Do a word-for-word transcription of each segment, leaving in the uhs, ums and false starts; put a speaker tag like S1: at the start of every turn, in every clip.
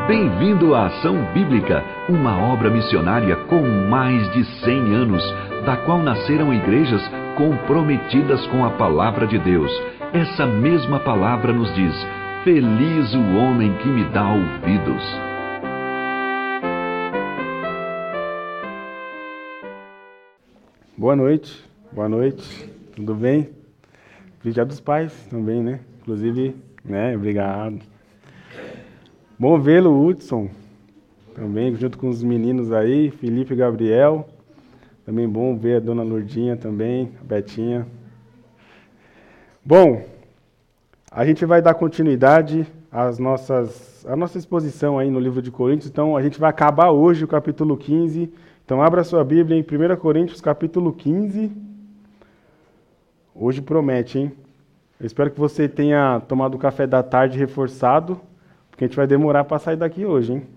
S1: Bem-vindo à Ação Bíblica, uma obra missionária com mais de cem anos, da qual nasceram igrejas comprometidas com a palavra de Deus. Essa mesma palavra nos diz: feliz o homem que me dá ouvidos.
S2: Boa noite, boa noite, tudo bem? Feliz Dia dos Pais também, né? Inclusive, né? Obrigado. Bom vê-lo, Hudson, também, junto com os meninos aí, Felipe e Gabriel. Também bom ver a dona Lourdinha também, a Betinha. Bom, a gente vai dar continuidade às nossas, à nossa exposição aí no livro de Coríntios. Então, a gente vai acabar hoje o capítulo quinze. Então, abra sua Bíblia em primeira Coríntios, capítulo quinze. Hoje promete, hein? Eu espero que você tenha tomado o café da tarde reforçado, porque a gente vai demorar para sair daqui hoje, hein?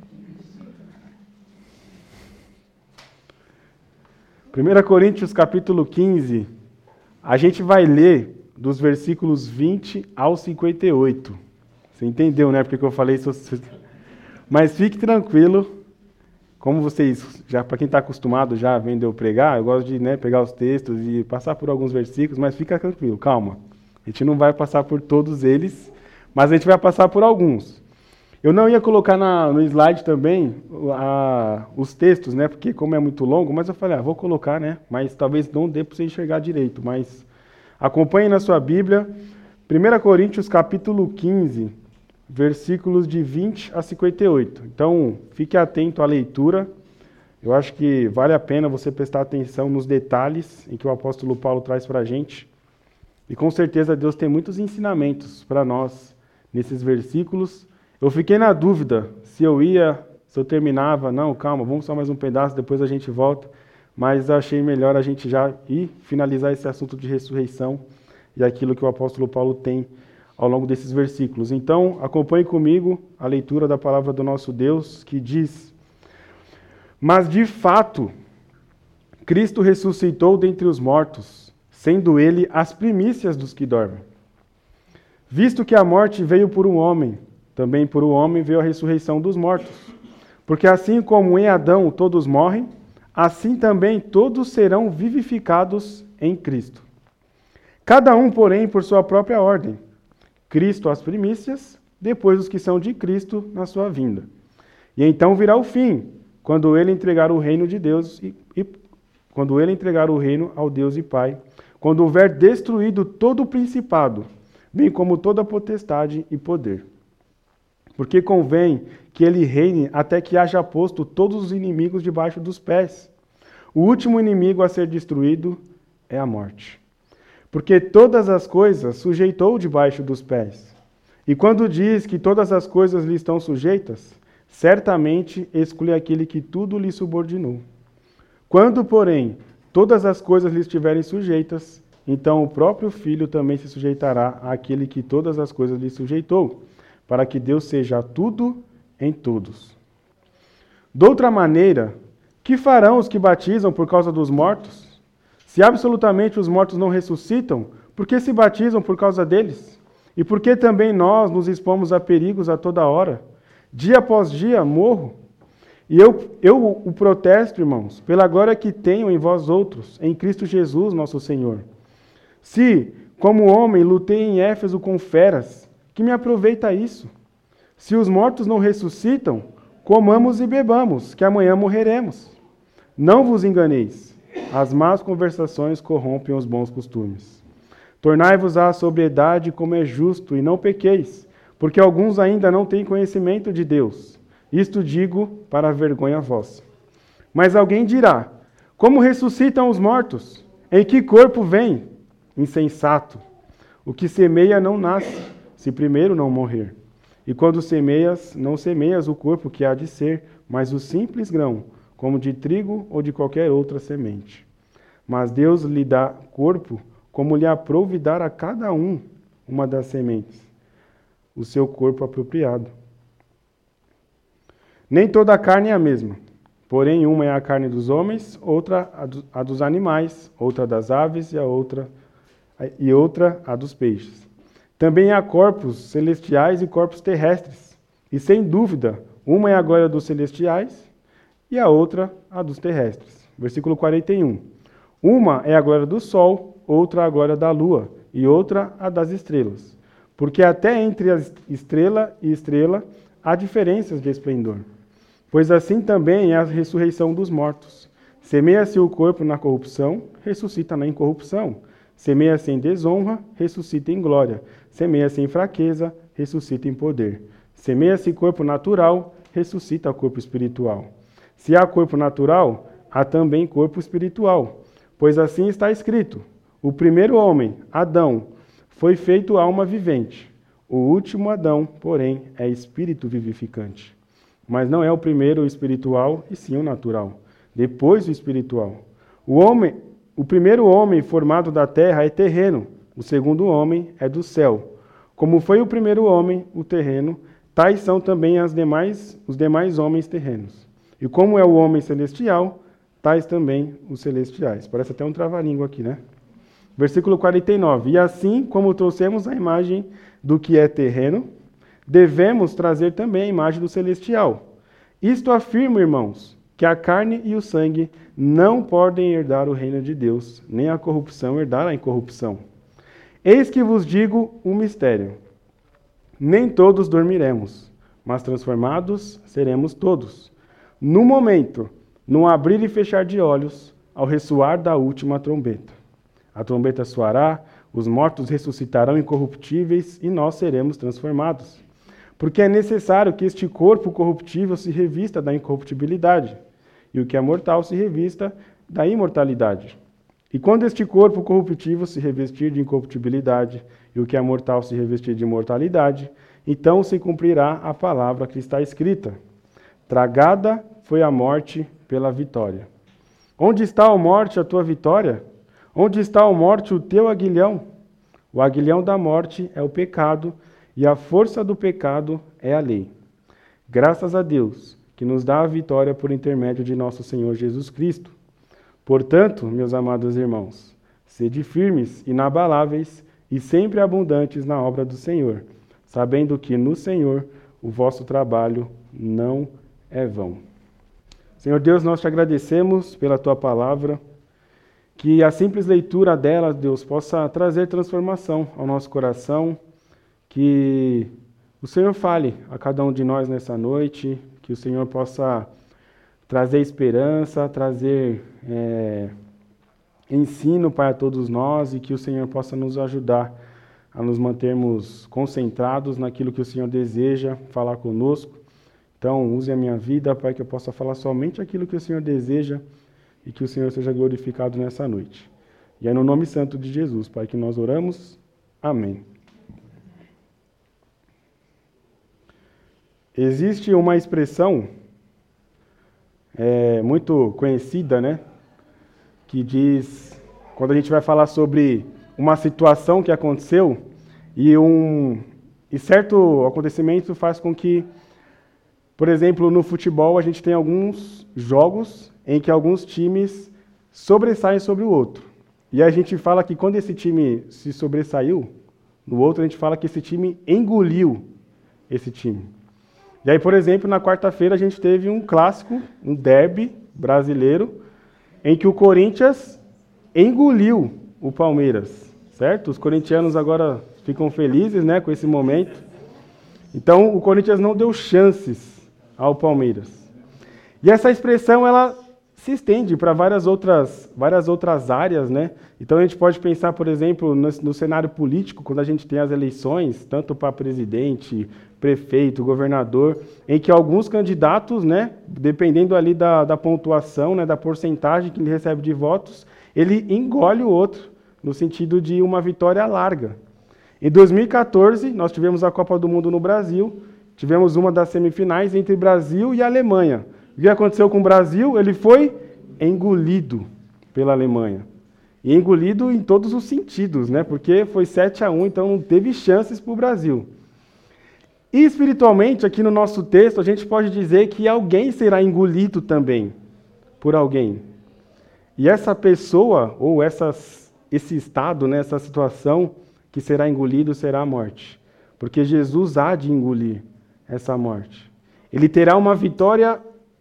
S2: primeira Coríntios, capítulo quinze, a gente vai ler dos versículos vinte ao cinquenta e oito. Você entendeu, né? Porque eu falei isso. Mas fique tranquilo, como vocês, já para quem está acostumado já vendo eu pregar, eu gosto de né, pegar os textos e passar por alguns versículos, mas fica tranquilo, calma. A gente não vai passar por todos eles, mas a gente vai passar por alguns. Eu não ia colocar na, no slide também a, os textos, né? Porque como é muito longo, mas eu falei, ah, vou colocar, né? Mas talvez não dê para você enxergar direito. Mas acompanhe na sua Bíblia, primeira Coríntios capítulo quinze, versículos de vinte a cinquenta e oito. Então, fique atento à leitura. Eu acho que vale a pena você prestar atenção nos detalhes em que o apóstolo Paulo traz para a gente. E com certeza Deus tem muitos ensinamentos para nós nesses versículos. Eu fiquei na dúvida se eu ia, se eu terminava. Não, calma, vamos só mais um pedaço, depois a gente volta. Mas achei melhor a gente já ir finalizar esse assunto de ressurreição e aquilo que o apóstolo Paulo tem ao longo desses versículos. Então, acompanhe comigo a leitura da palavra do nosso Deus, que diz: Mas de fato, Cristo ressuscitou dentre os mortos, sendo ele as primícias dos que dormem. Visto que a morte veio por um homem, também por um homem veio a ressurreição dos mortos. Porque assim como em Adão todos morrem, assim também todos serão vivificados em Cristo. Cada um, porém, por sua própria ordem. Cristo as primícias, depois os que são de Cristo na sua vinda. E então virá o fim, quando ele entregar o reino de Deus e, e quando ele entregar o reino ao Deus e Pai, quando houver destruído todo o principado, bem como toda potestade e poder. Porque convém que ele reine até que haja posto todos os inimigos debaixo dos pés. O último inimigo a ser destruído é a morte. Porque todas as coisas sujeitou debaixo dos pés. E quando diz que todas as coisas lhe estão sujeitas, certamente exclui aquele que tudo lhe subordinou. Quando, porém, todas as coisas lhe estiverem sujeitas, então o próprio Filho também se sujeitará àquele que todas as coisas lhe sujeitou, para que Deus seja tudo em todos. Doutra maneira, que farão os que batizam por causa dos mortos? Se absolutamente os mortos não ressuscitam, por que se batizam por causa deles? E por que também nós nos expomos a perigos a toda hora? Dia após dia morro. E eu, eu o protesto, irmãos, pela glória que tenho em vós outros, em Cristo Jesus, nosso Senhor. Se, como homem, lutei em Éfeso com feras, que me aproveita isso? Se os mortos não ressuscitam, comamos e bebamos, que amanhã morreremos. Não vos enganeis, as más conversações corrompem os bons costumes. Tornai-vos à sobriedade como é justo, e não pequeis, porque alguns ainda não têm conhecimento de Deus. Isto digo para a vergonha vossa. Mas alguém dirá: como ressuscitam os mortos? Em que corpo vem? Insensato. O que semeia não nasce, se primeiro não morrer. E quando semeias, não semeias o corpo que há de ser, mas o simples grão, como de trigo ou de qualquer outra semente. Mas Deus lhe dá corpo, como lhe aprouve dar a cada um uma das sementes, o seu corpo apropriado. Nem toda a carne é a mesma, porém uma é a carne dos homens, outra a dos animais, outra das aves e a outra, e outra a dos peixes. Também há corpos celestiais e corpos terrestres, E sem dúvida, uma é a glória dos celestiais e a outra a dos terrestres. Versículo quarenta e um. Uma é a glória do sol, outra a glória da lua, e outra a das estrelas. Porque até entre a estrela e estrela há diferenças de esplendor. Pois assim também é a ressurreição dos mortos. Semeia-se o corpo na corrupção, ressuscita na incorrupção. Semeia-se em desonra, ressuscita em glória. Semeia-se em fraqueza, ressuscita em poder. Semeia-se corpo natural, ressuscita corpo espiritual. Se há corpo natural, há também corpo espiritual. Pois assim está escrito: o primeiro homem, Adão, foi feito alma vivente. O último Adão, porém, é espírito vivificante. Mas não é o primeiro o espiritual, e sim o natural. Depois o espiritual. O homem, o primeiro homem formado da terra é terreno. O segundo homem é do céu. Como foi o primeiro homem, o terreno, tais são também as demais, os demais homens terrenos. E como é o homem celestial, tais também os celestiais. Parece até um trava-língua aqui, né? Versículo quarenta e nove. E assim como trouxemos a imagem do que é terreno, devemos trazer também a imagem do celestial. Isto afirma, irmãos, que a carne e o sangue não podem herdar o reino de Deus, nem a corrupção herdar a incorrupção. Eis que vos digo um mistério. Nem todos dormiremos, mas transformados seremos todos. No momento, no abrir e fechar de olhos, ao ressoar da última trombeta. A trombeta soará, os mortos ressuscitarão incorruptíveis e nós seremos transformados. Porque é necessário que este corpo corruptível se revista da incorruptibilidade, e o que é mortal se revista da imortalidade. E quando este corpo corruptível se revestir de incorruptibilidade, e o que é mortal se revestir de imortalidade, então se cumprirá a palavra que está escrita: tragada foi a morte pela vitória. Onde está, ó morte, a tua vitória? Onde está, ó morte, o teu aguilhão? O aguilhão da morte é o pecado, e a força do pecado é a lei. Graças a Deus, que nos dá a vitória por intermédio de nosso Senhor Jesus Cristo. Portanto, meus amados irmãos, sede firmes, inabaláveis e sempre abundantes na obra do Senhor, sabendo que no Senhor o vosso trabalho não é vão. Senhor Deus, nós te agradecemos pela tua palavra, que a simples leitura dela, Deus, possa trazer transformação ao nosso coração, que o Senhor fale a cada um de nós nessa noite, que o Senhor possa trazer esperança, trazer é, ensino para todos nós, e que o Senhor possa nos ajudar a nos mantermos concentrados naquilo que o Senhor deseja falar conosco. Então, use a minha vida para que eu possa falar somente aquilo que o Senhor deseja, e que o Senhor seja glorificado nessa noite. E é no nome santo de Jesus, Pai, que nós oramos. Amém. Existe uma expressão é, muito conhecida, né? Que diz, quando a gente vai falar sobre uma situação que aconteceu, e um e certo acontecimento faz com que, por exemplo, no futebol a gente tem alguns jogos em que alguns times sobressaem sobre o outro. E a gente fala que quando esse time se sobressaiu, no outro a gente fala que esse time engoliu esse time. E aí, por exemplo, na quarta-feira a gente teve um clássico, um derby brasileiro, em que o Corinthians engoliu o Palmeiras, certo? Os corintianos agora ficam felizes, né, com esse momento. Então, o Corinthians não deu chances ao Palmeiras. E essa expressão, ela se estende para várias outras, várias outras áreas, né? Então a gente pode pensar, por exemplo, no, no cenário político, quando a gente tem as eleições, tanto para presidente, prefeito, governador, em que alguns candidatos, né, dependendo ali da, da pontuação, né, da porcentagem que ele recebe de votos, ele engole o outro, no sentido de uma vitória larga. Em dois mil e quatorze, nós tivemos a Copa do Mundo no Brasil, tivemos uma das semifinais entre Brasil e Alemanha. O que aconteceu com o Brasil? Ele foi engolido pela Alemanha. E engolido em todos os sentidos, né? Porque foi sete a um, então não teve chances para o Brasil. E espiritualmente, aqui no nosso texto, a gente pode dizer que alguém será engolido também por alguém. E essa pessoa, ou essas, esse estado, né, essa situação que será engolido, será a morte. Porque Jesus há de engolir essa morte. Ele terá uma vitória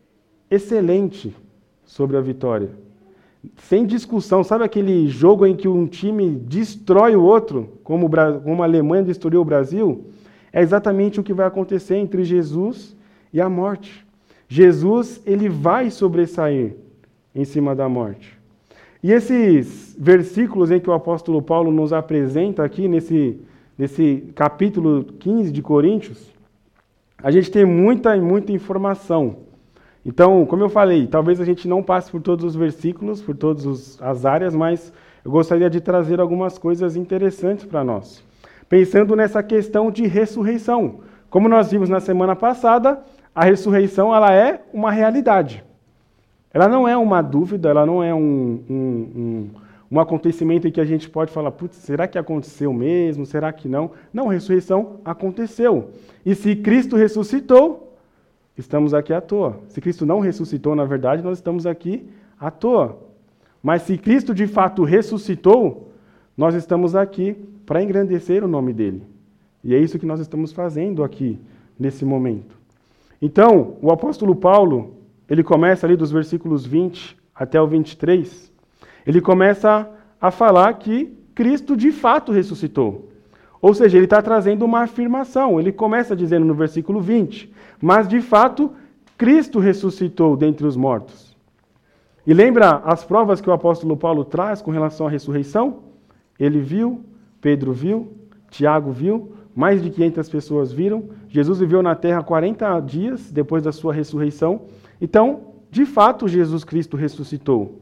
S2: excelente sobre a vitória. Sem discussão. Sabe aquele jogo em que um time destrói o outro, como, o, como a Alemanha destruiu o Brasil? É exatamente o que vai acontecer entre Jesus e a morte. Jesus, ele vai sobressair em cima da morte. E esses versículos em que o apóstolo Paulo nos apresenta aqui, nesse, nesse capítulo quinze de Coríntios, a gente tem muita e muita informação. Então, como eu falei, talvez a gente não passe por todos os versículos, por todas as áreas, mas eu gostaria de trazer algumas coisas interessantes para nós. Pensando nessa questão de ressurreição. Como nós vimos na semana passada, a ressurreição ela é uma realidade. Ela não é uma dúvida, ela não é um, um, um, um acontecimento em que a gente pode falar, putz, será que aconteceu mesmo? Será que não? Não, a ressurreição aconteceu. E se Cristo ressuscitou, estamos aqui à toa. Se Cristo não ressuscitou, na verdade, nós estamos aqui à toa. Mas se Cristo de fato ressuscitou, nós estamos aqui para engrandecer o nome dele. E é isso que nós estamos fazendo aqui, nesse momento. Então, o apóstolo Paulo, ele começa ali dos versículos vinte até o vinte e três, ele começa a falar que Cristo de fato ressuscitou. Ou seja, ele está trazendo uma afirmação. Ele começa dizendo no versículo vinte, mas de fato, Cristo ressuscitou dentre os mortos. E lembra as provas que o apóstolo Paulo traz com relação à ressurreição? Ele viu, Pedro viu, Tiago viu, mais de quinhentas pessoas viram. Jesus viveu na terra quarenta dias depois da sua ressurreição. Então, de fato, Jesus Cristo ressuscitou.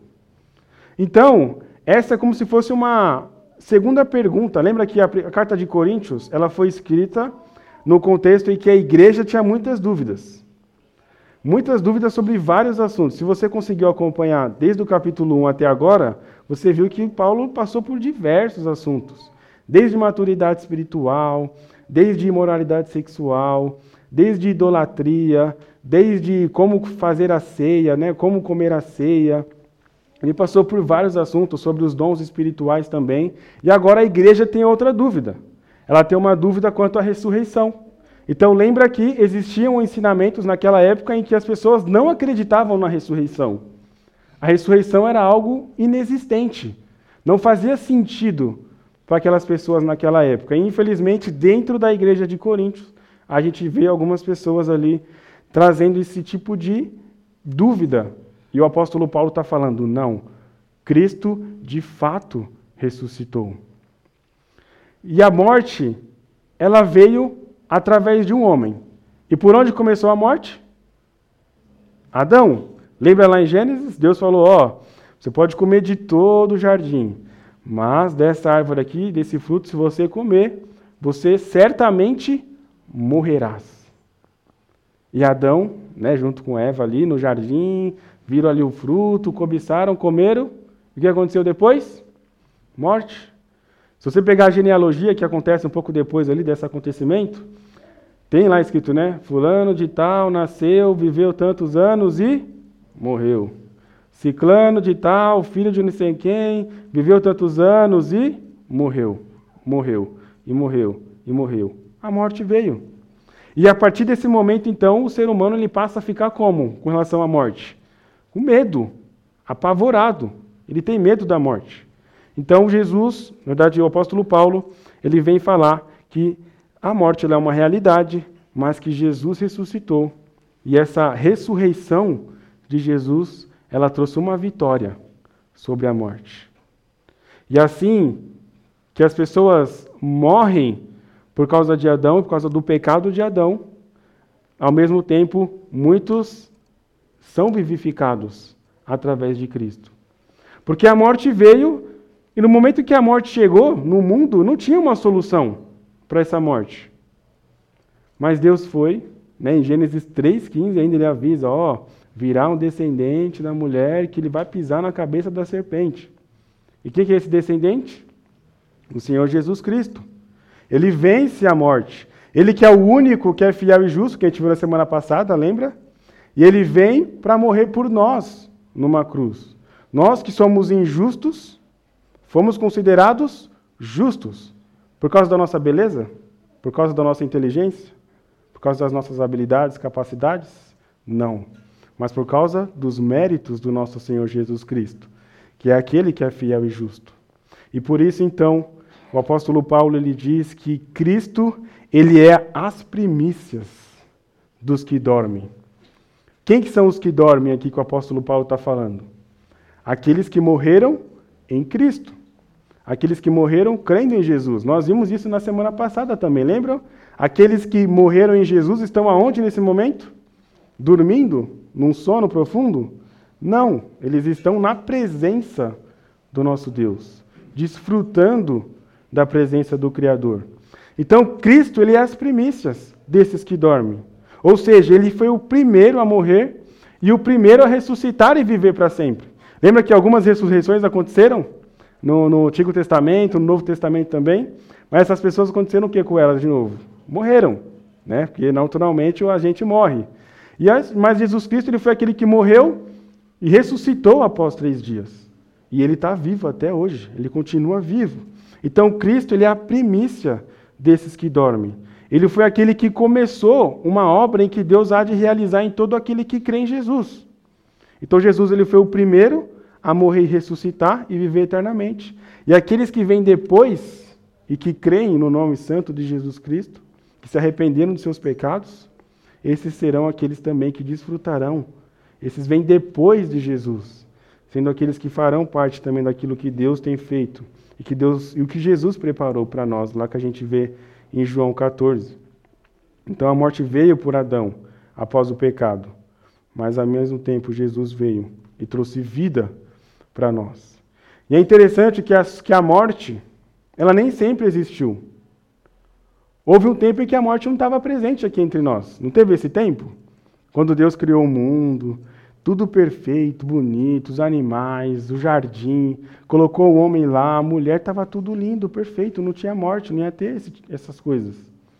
S2: Então, essa é como se fosse uma segunda pergunta. Lembra que a carta de Coríntios ela foi escrita no contexto em que a igreja tinha muitas dúvidas. Muitas dúvidas sobre vários assuntos. Se você conseguiu acompanhar desde o capítulo um até agora, você viu que Paulo passou por diversos assuntos. Desde maturidade espiritual, desde imoralidade sexual, desde idolatria, desde como fazer a ceia, né, como comer a ceia. Ele passou por vários assuntos sobre os dons espirituais também. E agora a igreja tem outra dúvida. Ela tem uma dúvida quanto à ressurreição. Então lembra que existiam ensinamentos naquela época em que as pessoas não acreditavam na ressurreição. A ressurreição era algo inexistente. Não fazia sentido para aquelas pessoas naquela época. E, infelizmente, dentro da igreja de Coríntios, a gente vê algumas pessoas ali trazendo esse tipo de dúvida. E o apóstolo Paulo está falando, não, Cristo de fato ressuscitou. E a morte, ela veio através de um homem. E por onde começou a morte? Adão. Lembra lá em Gênesis? Deus falou, ó, você pode comer de todo o jardim, mas dessa árvore aqui, desse fruto, se você comer, você certamente morrerás. E Adão, né, junto com Eva ali no jardim, viram ali o fruto, cobiçaram, comeram. E o que aconteceu depois? Morte. Se você pegar a genealogia, que acontece um pouco depois ali desse acontecimento, tem lá escrito, né? Fulano de tal nasceu, viveu tantos anos e morreu. Ciclano de tal, filho de não sei quem, viveu tantos anos e morreu. Morreu, e morreu, e morreu. A morte veio. E a partir desse momento, então, o ser humano ele passa a ficar como com relação à morte? Com medo, apavorado. Ele tem medo da morte. Então, Jesus, na verdade, o apóstolo Paulo, ele vem falar que a morte ela é uma realidade, mas que Jesus ressuscitou. E essa ressurreição de Jesus, ela trouxe uma vitória sobre a morte. E assim que as pessoas morrem por causa de Adão, por causa do pecado de Adão, ao mesmo tempo, muitos são vivificados através de Cristo. Porque a morte veio, e no momento que a morte chegou no mundo, não tinha uma solução para essa morte. Mas Deus foi, né, em Gênesis três, quinze, ainda ele avisa, ó, virá um descendente da mulher que ele vai pisar na cabeça da serpente. E quem que é esse descendente? O Senhor Jesus Cristo. Ele vence a morte. Ele que é o único que é fiel e justo, que a gente viu na semana passada, lembra? E ele vem para morrer por nós numa cruz. Nós que somos injustos, fomos considerados justos. Por causa da nossa beleza? Por causa da nossa inteligência? Por causa das nossas habilidades, capacidades? Não. Mas por causa dos méritos do nosso Senhor Jesus Cristo, que é aquele que é fiel e justo. E por isso, então, o apóstolo Paulo ele diz que Cristo ele é as primícias dos que dormem. Quem que são os que dormem aqui que o apóstolo Paulo está falando? Aqueles que morreram em Cristo. Aqueles que morreram crendo em Jesus. Nós vimos isso na semana passada também, lembram? Aqueles que morreram em Jesus estão aonde nesse momento? Dormindo? Num sono profundo? Não, eles estão na presença do nosso Deus, desfrutando da presença do Criador. Então, Cristo ele é as primícias desses que dormem. Ou seja, ele foi o primeiro a morrer e o primeiro a ressuscitar e viver para sempre. Lembra que algumas ressurreições aconteceram? No, no Antigo Testamento, no Novo Testamento também. Mas essas pessoas aconteceram o que com elas de novo? Morreram, né? Porque naturalmente a gente morre. E as, mas Jesus Cristo ele foi aquele que morreu e ressuscitou após três dias. E ele está vivo até hoje, ele continua vivo. Então Cristo ele é a primícia desses que dormem. Ele foi aquele que começou uma obra em que Deus há de realizar em todo aquele que crê em Jesus. Então Jesus ele foi o primeiro a morrer e ressuscitar e viver eternamente. E aqueles que vêm depois e que creem no nome santo de Jesus Cristo, que se arrependeram dos seus pecados, esses serão aqueles também que desfrutarão. Esses vêm depois de Jesus, sendo aqueles que farão parte também daquilo que Deus tem feito e que Deus e o que Jesus preparou para nós, lá que a gente vê em João quatorze. Então a morte veio por Adão após o pecado, mas ao mesmo tempo Jesus veio e trouxe vida para nós. E é interessante que a, que a morte, ela nem sempre existiu. Houve um tempo em que a morte não estava presente aqui entre nós. Não teve esse tempo? Quando Deus criou o mundo, tudo perfeito, bonito, os animais, o jardim, colocou o homem lá, a mulher, estava tudo lindo, perfeito, não tinha morte, não ia ter esse, essas coisas.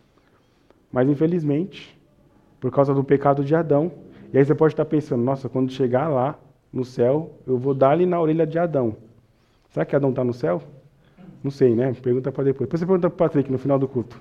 S2: Mas, infelizmente, por causa do pecado de Adão, e aí você pode estar pensando, nossa, quando chegar lá no céu, eu vou dar ali na orelha de Adão. Será que Adão está no céu? Não sei, né? Pergunta para depois. Depois você pergunta para o Patrick no final do culto.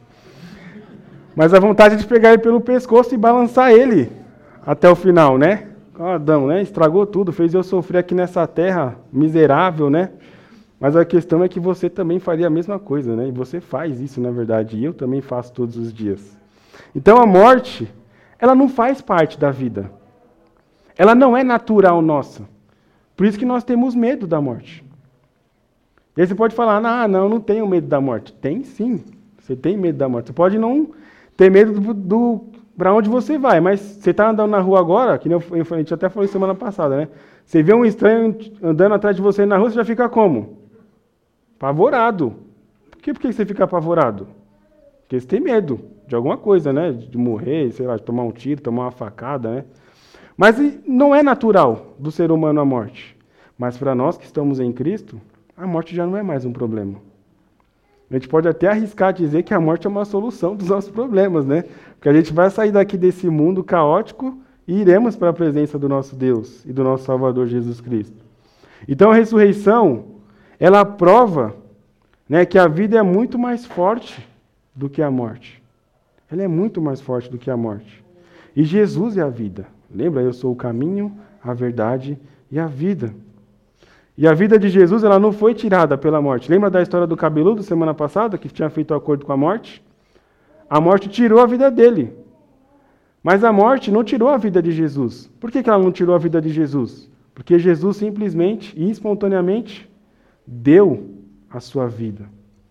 S2: Mas a vontade é de pegar ele pelo pescoço e balançar ele até o final, né? Adão, né? Estragou tudo, fez eu sofrer aqui nessa terra miserável, né? Mas a questão é que você também faria a mesma coisa, né? E você faz isso, na verdade, e eu também faço todos os dias. Então a morte, ela não faz parte da vida. Ela não é natural nossa. Por isso que nós temos medo da morte. E aí você pode falar, ah, não, não tenho medo da morte. Tem sim, você tem medo da morte. Você pode não ter medo do, do para onde você vai, mas você está andando na rua agora, que eu, a gente até falou semana passada, né? Você vê um estranho andando atrás de você na rua, você já fica como? Apavorado. Por que, por que você fica apavorado? Porque você tem medo de alguma coisa, né? De morrer, sei lá, de tomar um tiro, tomar uma facada, né? Mas não é natural do ser humano a morte. Mas para nós que estamos em Cristo, a morte já não é mais um problema. A gente pode até arriscar dizer que a morte é uma solução dos nossos problemas, né? Porque a gente vai sair daqui desse mundo caótico e iremos para a presença do nosso Deus e do nosso Salvador Jesus Cristo. Então a ressurreição, ela prova, né, que a vida é muito mais forte do que a morte. Ela é muito mais forte do que a morte. E Jesus é a vida. Lembra? Eu sou o caminho, a verdade e a vida. E a vida de Jesus, ela não foi tirada pela morte. Lembra da história do cabeludo semana passada, que tinha feito acordo com a morte? A morte tirou a vida dele. Mas a morte não tirou a vida de Jesus. Por que que ela não tirou a vida de Jesus? Porque Jesus simplesmente e espontaneamente deu a sua vida.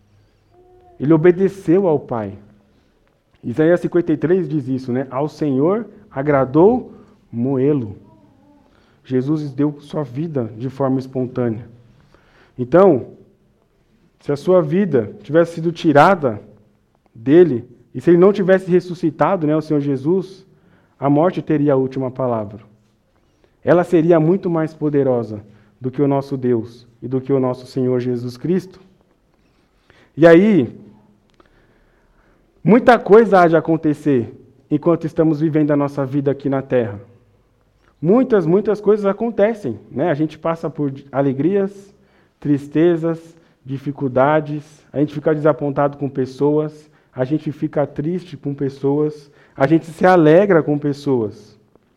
S2: Ele obedeceu ao Pai. Isaías cinquenta e três diz isso, né? Ao Senhor agradou moê-lo. Jesus deu sua vida de forma espontânea. Então, se a sua vida tivesse sido tirada dele, e se ele não tivesse ressuscitado, né, o Senhor Jesus, a morte teria a última palavra. Ela seria muito mais poderosa do que o nosso Deus e do que o nosso Senhor Jesus Cristo. E aí, muita coisa há de acontecer enquanto estamos vivendo a nossa vida aqui na Terra. Muitas, muitas coisas acontecem, né? A gente passa por alegrias, tristezas, dificuldades, a gente fica desapontado com pessoas, a gente fica triste com pessoas, a gente se alegra com pessoas.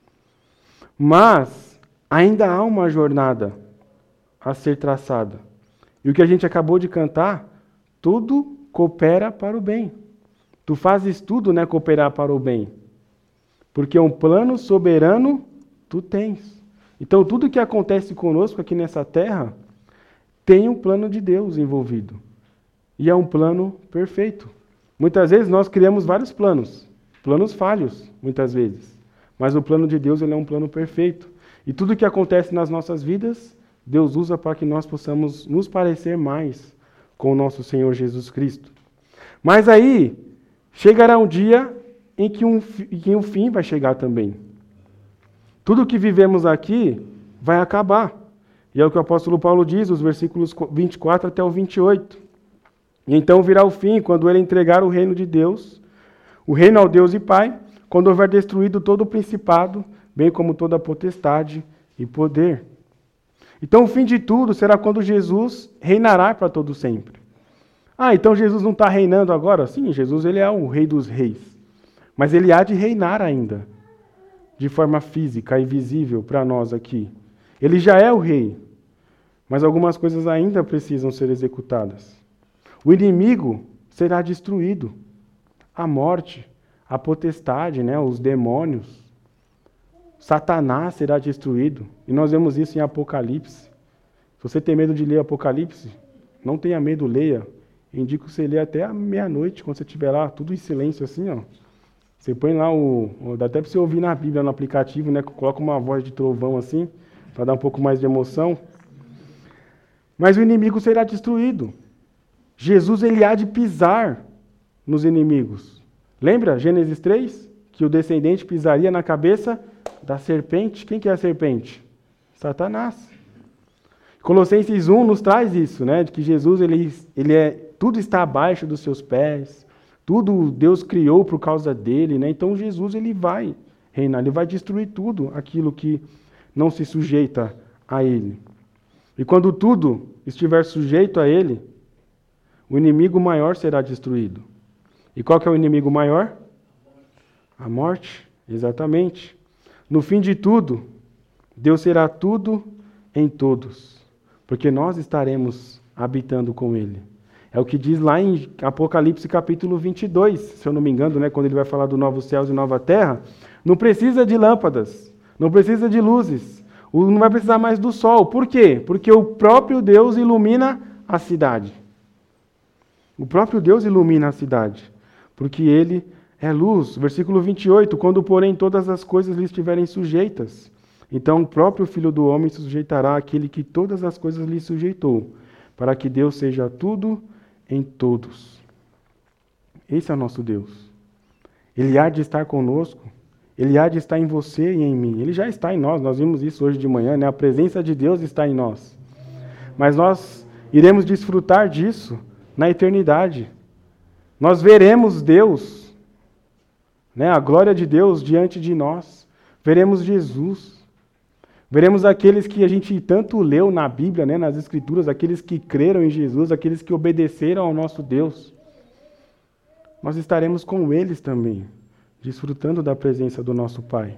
S2: Mas ainda há uma jornada a ser traçada. E o que a gente acabou de cantar, tudo coopera para o bem. Tu fazes tudo, né, cooperar para o bem. Porque um plano soberano tu tens. Então tudo que acontece conosco aqui nessa terra tem um plano de Deus envolvido. E é um plano perfeito. Muitas vezes nós criamos vários planos, planos falhos, muitas vezes. Mas o plano de Deus ele é um plano perfeito. E tudo que acontece nas nossas vidas, Deus usa para que nós possamos nos parecer mais com o nosso Senhor Jesus Cristo. Mas aí, chegará um dia em que um, em que um fim vai chegar também. Tudo que vivemos aqui vai acabar. E é o que o apóstolo Paulo diz, os versículos vinte e quatro até o vinte e oito. E então virá o fim, quando ele entregar o reino de Deus, o reino ao Deus e Pai, quando houver destruído todo o principado, bem como toda a potestade e poder. Então o fim de tudo será quando Jesus reinará para todo sempre. Ah, então Jesus não está reinando agora? Sim, Jesus ele é o rei dos reis. Mas ele há de reinar ainda, de forma física e visível para nós aqui. Ele já é o rei, mas algumas coisas ainda precisam ser executadas. O inimigo será destruído. A morte, a potestade, né, os demônios, Satanás será destruído. E nós vemos isso em Apocalipse. Se você tem medo de ler Apocalipse, não tenha medo, leia. Eu indico que você lê até a meia-noite, quando você estiver lá, tudo em silêncio assim, ó. Você põe lá o... Dá até para você ouvir na Bíblia, no aplicativo, né? Coloca uma voz de trovão assim, para dar um pouco mais de emoção. Mas o inimigo será destruído. Jesus, ele há de pisar nos inimigos. Lembra, Gênesis três? Que o descendente pisaria na cabeça da serpente. Quem que é a serpente? Satanás. Colossenses um nos traz isso, né? De que Jesus, ele, ele é, tudo está abaixo dos seus pés. Tudo Deus criou por causa dele, né? Então Jesus, ele vai reinar, ele vai destruir tudo aquilo que não se sujeita a ele. E quando tudo estiver sujeito a ele, o inimigo maior será destruído. E qual que é o inimigo maior? A morte, exatamente. No fim de tudo, Deus será tudo em todos, porque nós estaremos habitando com ele. É o que diz lá em Apocalipse capítulo vinte e dois, se eu não me engano, né, quando ele vai falar do novos céus e nova terra. Não precisa de lâmpadas, não precisa de luzes, não vai precisar mais do sol. Por quê? Porque o próprio Deus ilumina a cidade. O próprio Deus ilumina a cidade, porque ele é luz. Versículo vinte e oito, quando, porém, todas as coisas lhe estiverem sujeitas, então o próprio Filho do Homem se sujeitará àquele que todas as coisas lhe sujeitou, para que Deus seja tudo em todos. Esse é o nosso Deus. Ele há de estar conosco, ele há de estar em você e em mim. Ele já está em nós, nós vimos isso hoje de manhã, né? A presença de Deus está em nós. Mas nós iremos desfrutar disso na eternidade. Nós veremos Deus, né? A glória de Deus diante de nós. Veremos Jesus. Veremos aqueles que a gente tanto leu na Bíblia, né, nas Escrituras, aqueles que creram em Jesus, aqueles que obedeceram ao nosso Deus. Nós estaremos com eles também, desfrutando da presença do nosso Pai.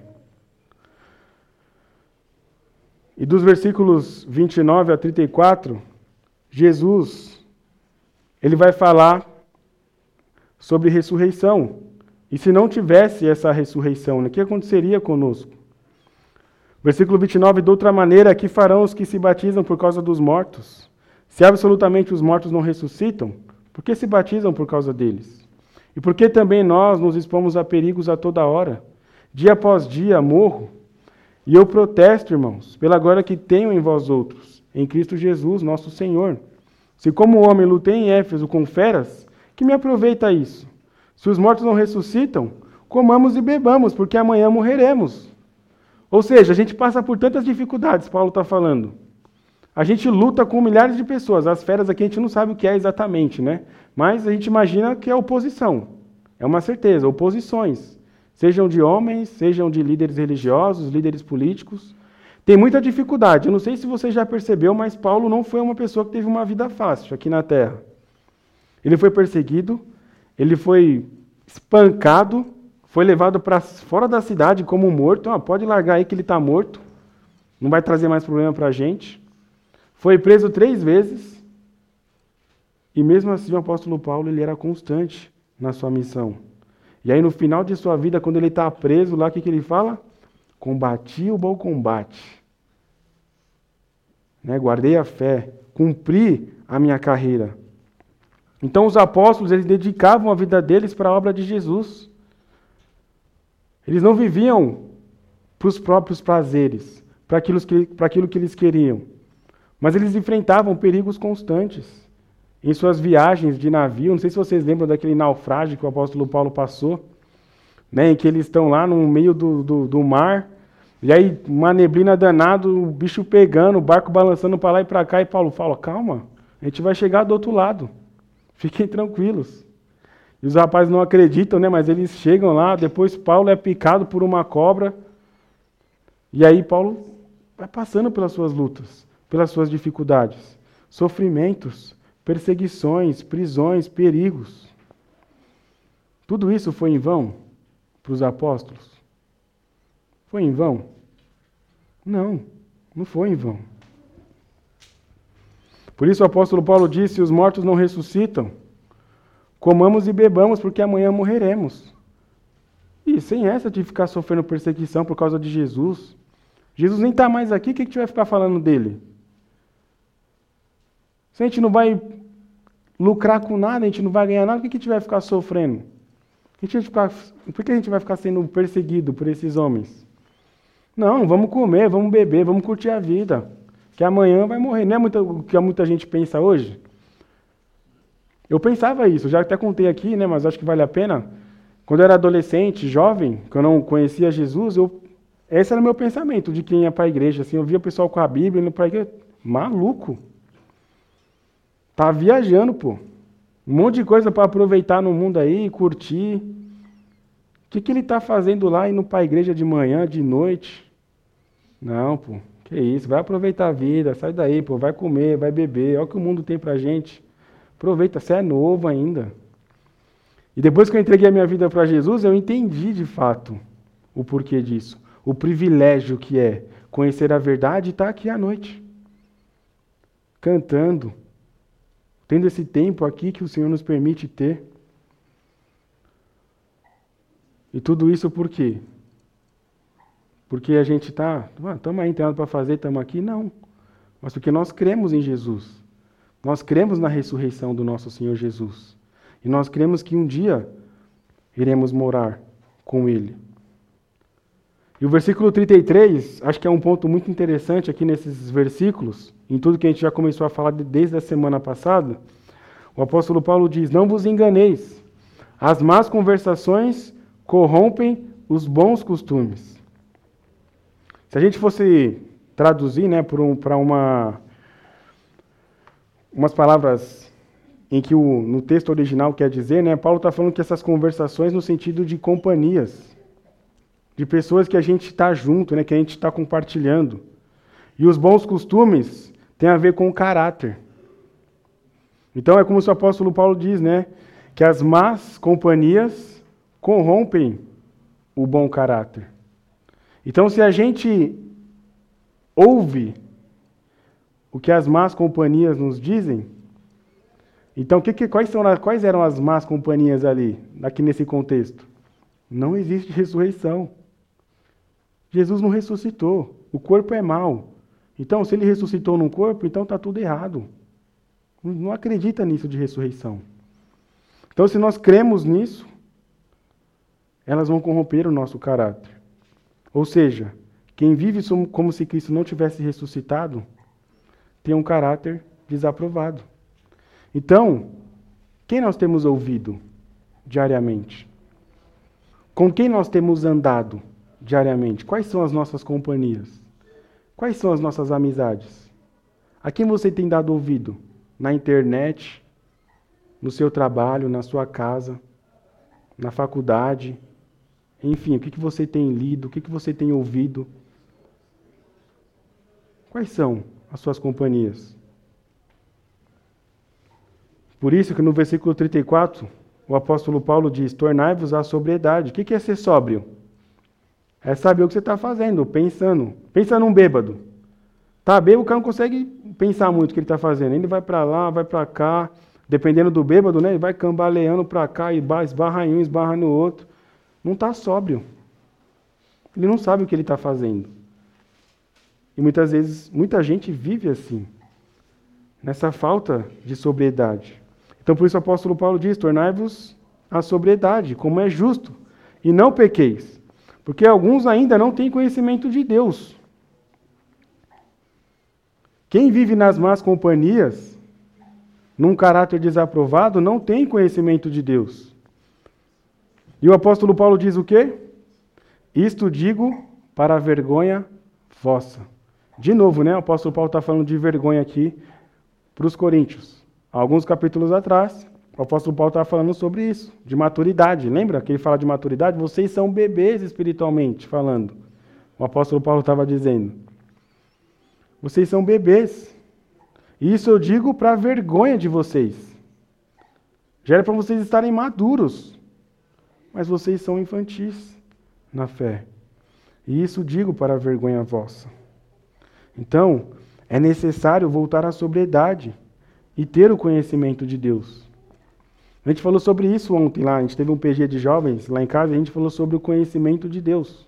S2: E dos versículos vinte e nove a trinta e quatro, Jesus, ele vai falar sobre ressurreição. E se não tivesse essa ressurreição, o que aconteceria conosco? Versículo vinte e nove, de outra maneira, que farão os que se batizam por causa dos mortos? Se absolutamente os mortos não ressuscitam, por que se batizam por causa deles? E por que também nós nos expomos a perigos a toda hora? Dia após dia morro, e eu protesto, irmãos, pela glória que tenho em vós outros, em Cristo Jesus, nosso Senhor. Se como homem lutei em Éfeso com feras, que me aproveita isso? Se os mortos não ressuscitam, comamos e bebamos, porque amanhã morreremos. Ou seja, a gente passa por tantas dificuldades, Paulo está falando. A gente luta com milhares de pessoas. As feras aqui a gente não sabe o que é exatamente, né? Mas a gente imagina que é oposição. É uma certeza, oposições. Sejam de homens, sejam de líderes religiosos, líderes políticos. Tem muita dificuldade. Eu não sei se você já percebeu, mas Paulo não foi uma pessoa que teve uma vida fácil aqui na Terra. Ele foi perseguido, Ele foi espancado, foi levado para fora da cidade como morto. Ah, pode largar aí que ele está morto, não vai trazer mais problema para a gente. Foi preso três vezes, e mesmo assim o apóstolo Paulo ele era constante na sua missão. E aí no final de sua vida, quando ele está preso lá, o que, que ele fala? Combati o bom combate. Né? Guardei a fé, cumpri a minha carreira. Então os apóstolos, eles dedicavam a vida deles para a obra de Jesus. Eles não viviam para os próprios prazeres, para aquilo que, para aquilo que eles queriam. Mas eles enfrentavam perigos constantes. Em suas viagens de navio, não sei se vocês lembram daquele naufrágio que o apóstolo Paulo passou, né, em que eles estão lá no meio do, do, do mar, e aí uma neblina danada, o bicho pegando, o barco balançando para lá e para cá, e Paulo fala, calma, a gente vai chegar do outro lado, fiquem tranquilos. E os rapazes não acreditam, né, mas eles chegam lá, depois Paulo é picado por uma cobra, e aí Paulo vai passando pelas suas lutas, pelas suas dificuldades, sofrimentos, perseguições, prisões, perigos. Tudo isso foi em vão para os apóstolos? Foi em vão? Não, não foi em vão. Por isso o apóstolo Paulo disse, os mortos não ressuscitam, comamos e bebamos, porque amanhã morreremos. E sem essa de ficar sofrendo perseguição por causa de Jesus. Jesus nem está mais aqui, o que a gente vai ficar falando dele? Se a gente não vai lucrar com nada, a gente não vai ganhar nada, por que a gente vai ficar sofrendo? A gente vai ficar, por que a gente vai ficar sendo perseguido por esses homens? Não, vamos comer, vamos beber, vamos curtir a vida, que amanhã vai morrer. Não é muita, o que muita gente pensa hoje? Eu pensava isso, já até contei aqui, né, mas acho que vale a pena. Quando eu era adolescente, jovem, que eu não conhecia Jesus, eu, esse era o meu pensamento de quem ia para a igreja. Assim, eu via o pessoal com a Bíblia indo para a igreja, maluco. Tá viajando, pô. Um monte de coisa para aproveitar no mundo aí, curtir. O que, que ele está fazendo lá, indo para a igreja de manhã, de noite? Não, pô. Que isso, vai aproveitar a vida, sai daí, pô. Vai comer, vai beber. Olha o que o mundo tem pra gente. Aproveita, você é novo ainda. E depois que eu entreguei a minha vida para Jesus, eu entendi de fato o porquê disso. O privilégio que é conhecer a verdade e estar aqui à noite. Cantando. Tendo esse tempo aqui que o Senhor nos permite ter. E tudo isso por quê? Porque a gente está, estamos aí, não tem nada para fazer, estamos aqui? Não. Mas porque nós cremos em Jesus. Nós cremos na ressurreição do nosso Senhor Jesus. E nós cremos que um dia iremos morar com Ele. E o versículo trinta e três, acho que é um ponto muito interessante aqui nesses versículos, em tudo que a gente já começou a falar desde a semana passada. O apóstolo Paulo diz, não vos enganeis, as más conversações corrompem os bons costumes. Se a gente fosse traduzir, né, para um, uma, umas palavras em que o, no texto original quer dizer, né, Paulo está falando que essas conversações no sentido de companhias, de pessoas que a gente está junto, né, que a gente está compartilhando. E os bons costumes têm a ver com o caráter. Então é como se o apóstolo Paulo diz, né, que as más companhias corrompem o bom caráter. Então se a gente ouve o que as más companhias nos dizem, então que, que, quais, são, quais eram as más companhias ali, aqui nesse contexto? Não existe ressurreição. Jesus não ressuscitou. O corpo é mau. Então, se ele ressuscitou num corpo, então está tudo errado. Não acredita nisso de ressurreição. Então, se nós cremos nisso, elas vão corromper o nosso caráter. Ou seja, quem vive como se Cristo não tivesse ressuscitado, tem um caráter desaprovado. Então, quem nós temos ouvido diariamente? Com quem nós temos andado diariamente? Quais são as nossas companhias? Quais são as nossas amizades? A quem você tem dado ouvido? Na internet, no seu trabalho, na sua casa, na faculdade, enfim, o que você tem lido, o que você tem ouvido? Quais são as suas companhias? Por isso que no versículo trinta e quatro, o apóstolo Paulo diz, tornai-vos à sobriedade. O que é ser sóbrio? É saber o que você está fazendo, pensando. Pensa num bêbado. Tá bêbado, o cara não consegue pensar muito o que ele está fazendo. Ele vai para lá, vai para cá. Dependendo do bêbado, né? Ele vai cambaleando para cá, e esbarra em um, esbarra no outro. Não está sóbrio. Ele não sabe o que ele está fazendo. E muitas vezes, muita gente vive assim, nessa falta de sobriedade. Então, por isso o apóstolo Paulo diz, tornai-vos à sobriedade, como é justo, e não pequeis. Porque alguns ainda não têm conhecimento de Deus. Quem vive nas más companhias, num caráter desaprovado, não tem conhecimento de Deus. E o apóstolo Paulo diz o quê? Isto digo para a vergonha vossa. De novo, né? O apóstolo Paulo está falando de vergonha aqui para os coríntios. Alguns capítulos atrás, o apóstolo Paulo estava falando sobre isso, de maturidade. Lembra que ele fala de maturidade? Vocês são bebês espiritualmente falando. O apóstolo Paulo estava dizendo. Vocês são bebês. E isso eu digo para a vergonha de vocês. Já era para vocês estarem maduros. Mas vocês são infantis na fé. E isso digo para a vergonha vossa. Então, é necessário voltar à sobriedade e ter o conhecimento de Deus. A gente falou sobre isso ontem lá, a gente teve um P G de jovens lá em casa e a gente falou sobre o conhecimento de Deus.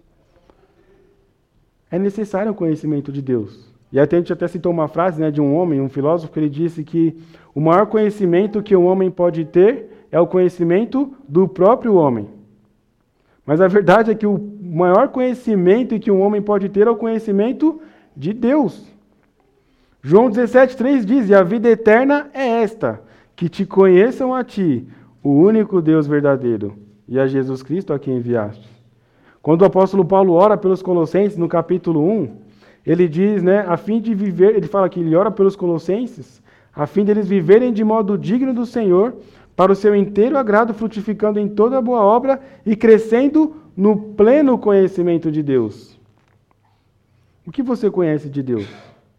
S2: É necessário o conhecimento de Deus. E até a gente até citou uma frase, né, de um homem, um filósofo, que ele disse que o maior conhecimento que um homem pode ter é o conhecimento do próprio homem. Mas a verdade é que o maior conhecimento que um homem pode ter é o conhecimento de Deus. João dezessete, três diz, e a vida eterna é esta, que te conheçam a ti, o único Deus verdadeiro, e a Jesus Cristo a quem enviaste. Quando o apóstolo Paulo ora pelos Colossenses, no capítulo um, ele diz, né, a fim de viver, ele fala que ele ora pelos Colossenses, a fim deles viverem de modo digno do Senhor, para o seu inteiro agrado, frutificando em toda boa obra e crescendo no pleno conhecimento de Deus. O que você conhece de Deus?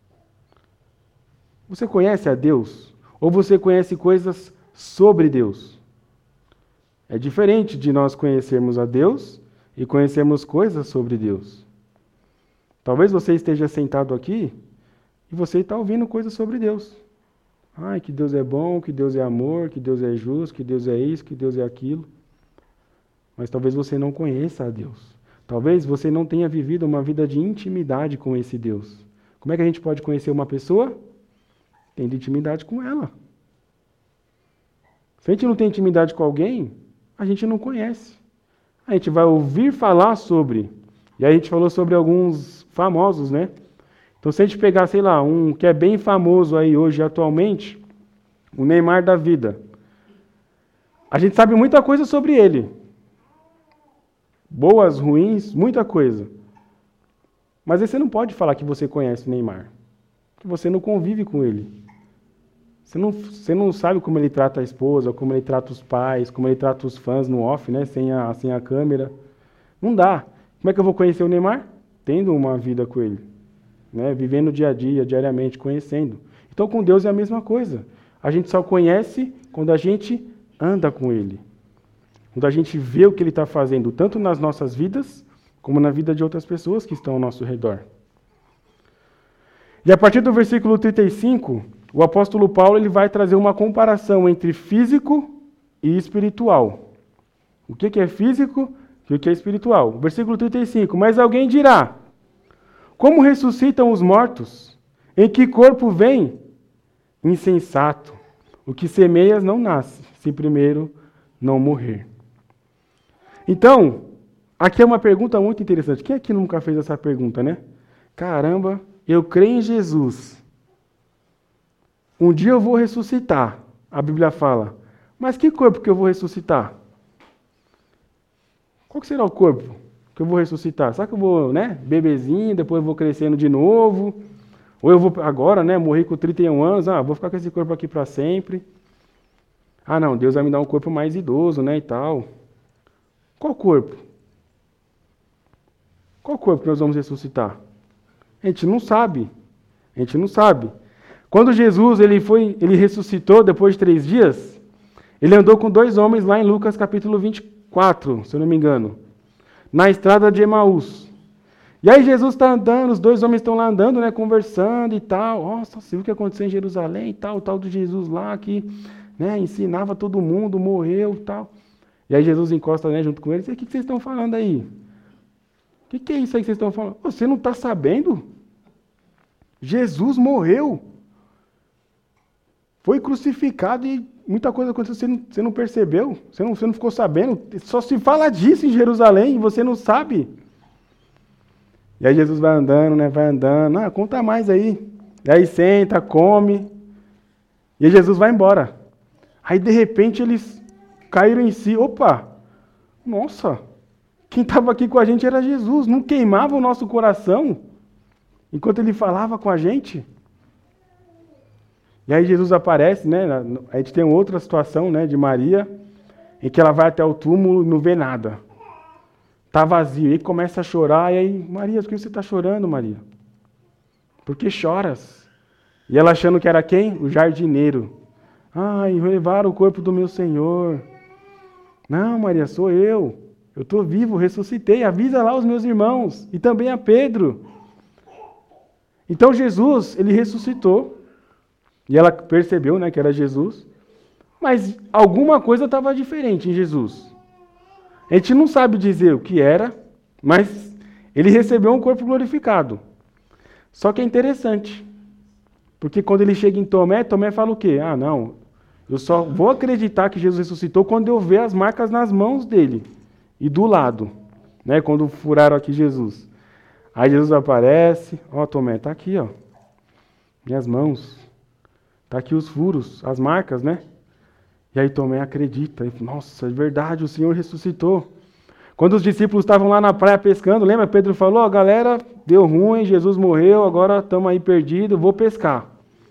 S2: Você conhece a Deus? Ou você conhece coisas sobre Deus? É diferente de nós conhecermos a Deus e conhecermos coisas sobre Deus. Talvez você esteja sentado aqui e você está ouvindo coisas sobre Deus. Ai, que Deus é bom, que Deus é amor, que Deus é justo, que Deus é isso, que Deus é aquilo. Mas talvez você não conheça a Deus. Talvez você não tenha vivido uma vida de intimidade com esse Deus. Como é que a gente pode conhecer uma pessoa? Tendo intimidade com ela. Se a gente não tem intimidade com alguém, a gente não conhece. A gente vai ouvir falar sobre. E aí a gente falou sobre alguns famosos, né? Então, se a gente pegar, sei lá, um que é bem famoso aí hoje, atualmente, o Neymar da vida. A gente sabe muita coisa sobre ele. Boas, ruins, muita coisa. Mas aí você não pode falar que você conhece o Neymar. Porque você não convive com ele. Você não, você não sabe como ele trata a esposa, como ele trata os pais, como ele trata os fãs no off, né? Sem a, sem a câmera. Não dá. Como é que eu vou conhecer o Neymar? Tendo uma vida com ele. Né, vivendo o dia a dia, diariamente, conhecendo. Então, com Deus é a mesma coisa. A gente só conhece quando a gente anda com Ele. Quando a gente vê o que Ele está fazendo, tanto nas nossas vidas, como na vida de outras pessoas que estão ao nosso redor. E a partir do versículo trinta e cinco, o apóstolo Paulo ele vai trazer uma comparação entre físico e espiritual. O que é físico e o que é espiritual? Versículo trinta e cinco. Mas alguém dirá, como ressuscitam os mortos? Em que corpo vem? Insensato. O que semeias não nasce, se primeiro não morrer. Então, aqui é uma pergunta muito interessante. Quem aqui nunca fez essa pergunta, né? Caramba, eu creio em Jesus. Um dia eu vou ressuscitar. A Bíblia fala. Mas que corpo que eu vou ressuscitar? Qual que será o corpo que eu vou ressuscitar? Será que eu vou, né, bebezinho, depois eu vou crescendo de novo? Ou eu vou agora, né, morrer com trinta e um anos, ah, vou ficar com esse corpo aqui para sempre. Ah, não, Deus vai me dar um corpo mais idoso, né, e tal. Qual corpo? Qual corpo que nós vamos ressuscitar? A gente não sabe. A gente não sabe. Quando Jesus ele foi, ele ressuscitou depois de três dias, Ele andou com dois homens lá em Lucas capítulo vinte e quatro, se eu não me engano, na estrada de Emaús. E aí Jesus está andando, os dois homens estão lá andando, né, conversando e tal. Nossa, você viu o que aconteceu em Jerusalém e tal, o tal de Jesus lá que, né, ensinava todo mundo, morreu e tal. E aí Jesus encosta, né, junto com eles. E o que vocês estão falando aí? O que, que é isso aí que vocês estão falando? Você não está sabendo? Jesus morreu. Foi crucificado e muita coisa aconteceu. Você não, você não percebeu? Você não, você não ficou sabendo? Só se fala disso em Jerusalém e você não sabe. E aí Jesus vai andando, né? Vai andando. Ah, conta mais aí. E aí senta, come. E aí Jesus vai embora. Aí de repente eles caíram em si. Opa! Nossa! Quem estava aqui com a gente era Jesus. Não queimava o nosso coração enquanto ele falava com a gente. E aí Jesus aparece, né? A gente tem outra situação, né, de Maria, em que ela vai até o túmulo e não vê nada. Está vazio. E começa a chorar. E aí, Maria, por que você está chorando, Maria? Por que choras? E ela achando que era quem? O jardineiro. Ai, levaram o corpo do meu Senhor. Não, Maria, sou eu. Eu estou vivo, ressuscitei. Avisa lá os meus irmãos. E também a Pedro. Então Jesus, ele ressuscitou. E ela percebeu, né, que era Jesus. Mas alguma coisa estava diferente em Jesus. A gente não sabe dizer o que era, mas ele recebeu um corpo glorificado. Só que é interessante, porque quando ele chega em Tomé, Tomé fala o quê? Ah, não, eu só vou acreditar que Jesus ressuscitou quando eu ver as marcas nas mãos dele e do lado, né? Quando furaram aqui Jesus. Aí Jesus aparece, ó, Tomé, está aqui, ó, minhas mãos, está aqui os furos, as marcas, né? E aí Tomé acredita, e, nossa, é verdade, o Senhor ressuscitou. Quando os discípulos estavam lá na praia pescando, lembra? Pedro falou, ó, galera, deu ruim, Jesus morreu, agora estamos aí perdidos, vou pescar.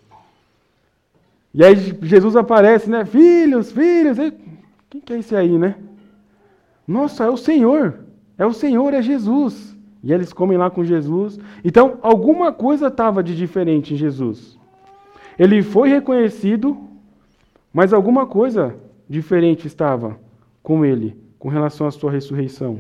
S2: E aí Jesus aparece, né? Filhos, filhos, e... quem que é esse aí, né? Nossa, é o Senhor, é o Senhor, é Jesus. E eles comem lá com Jesus. Então, alguma coisa estava de diferente em Jesus. Ele foi reconhecido, mas alguma coisa diferente estava com ele, com relação à sua ressurreição.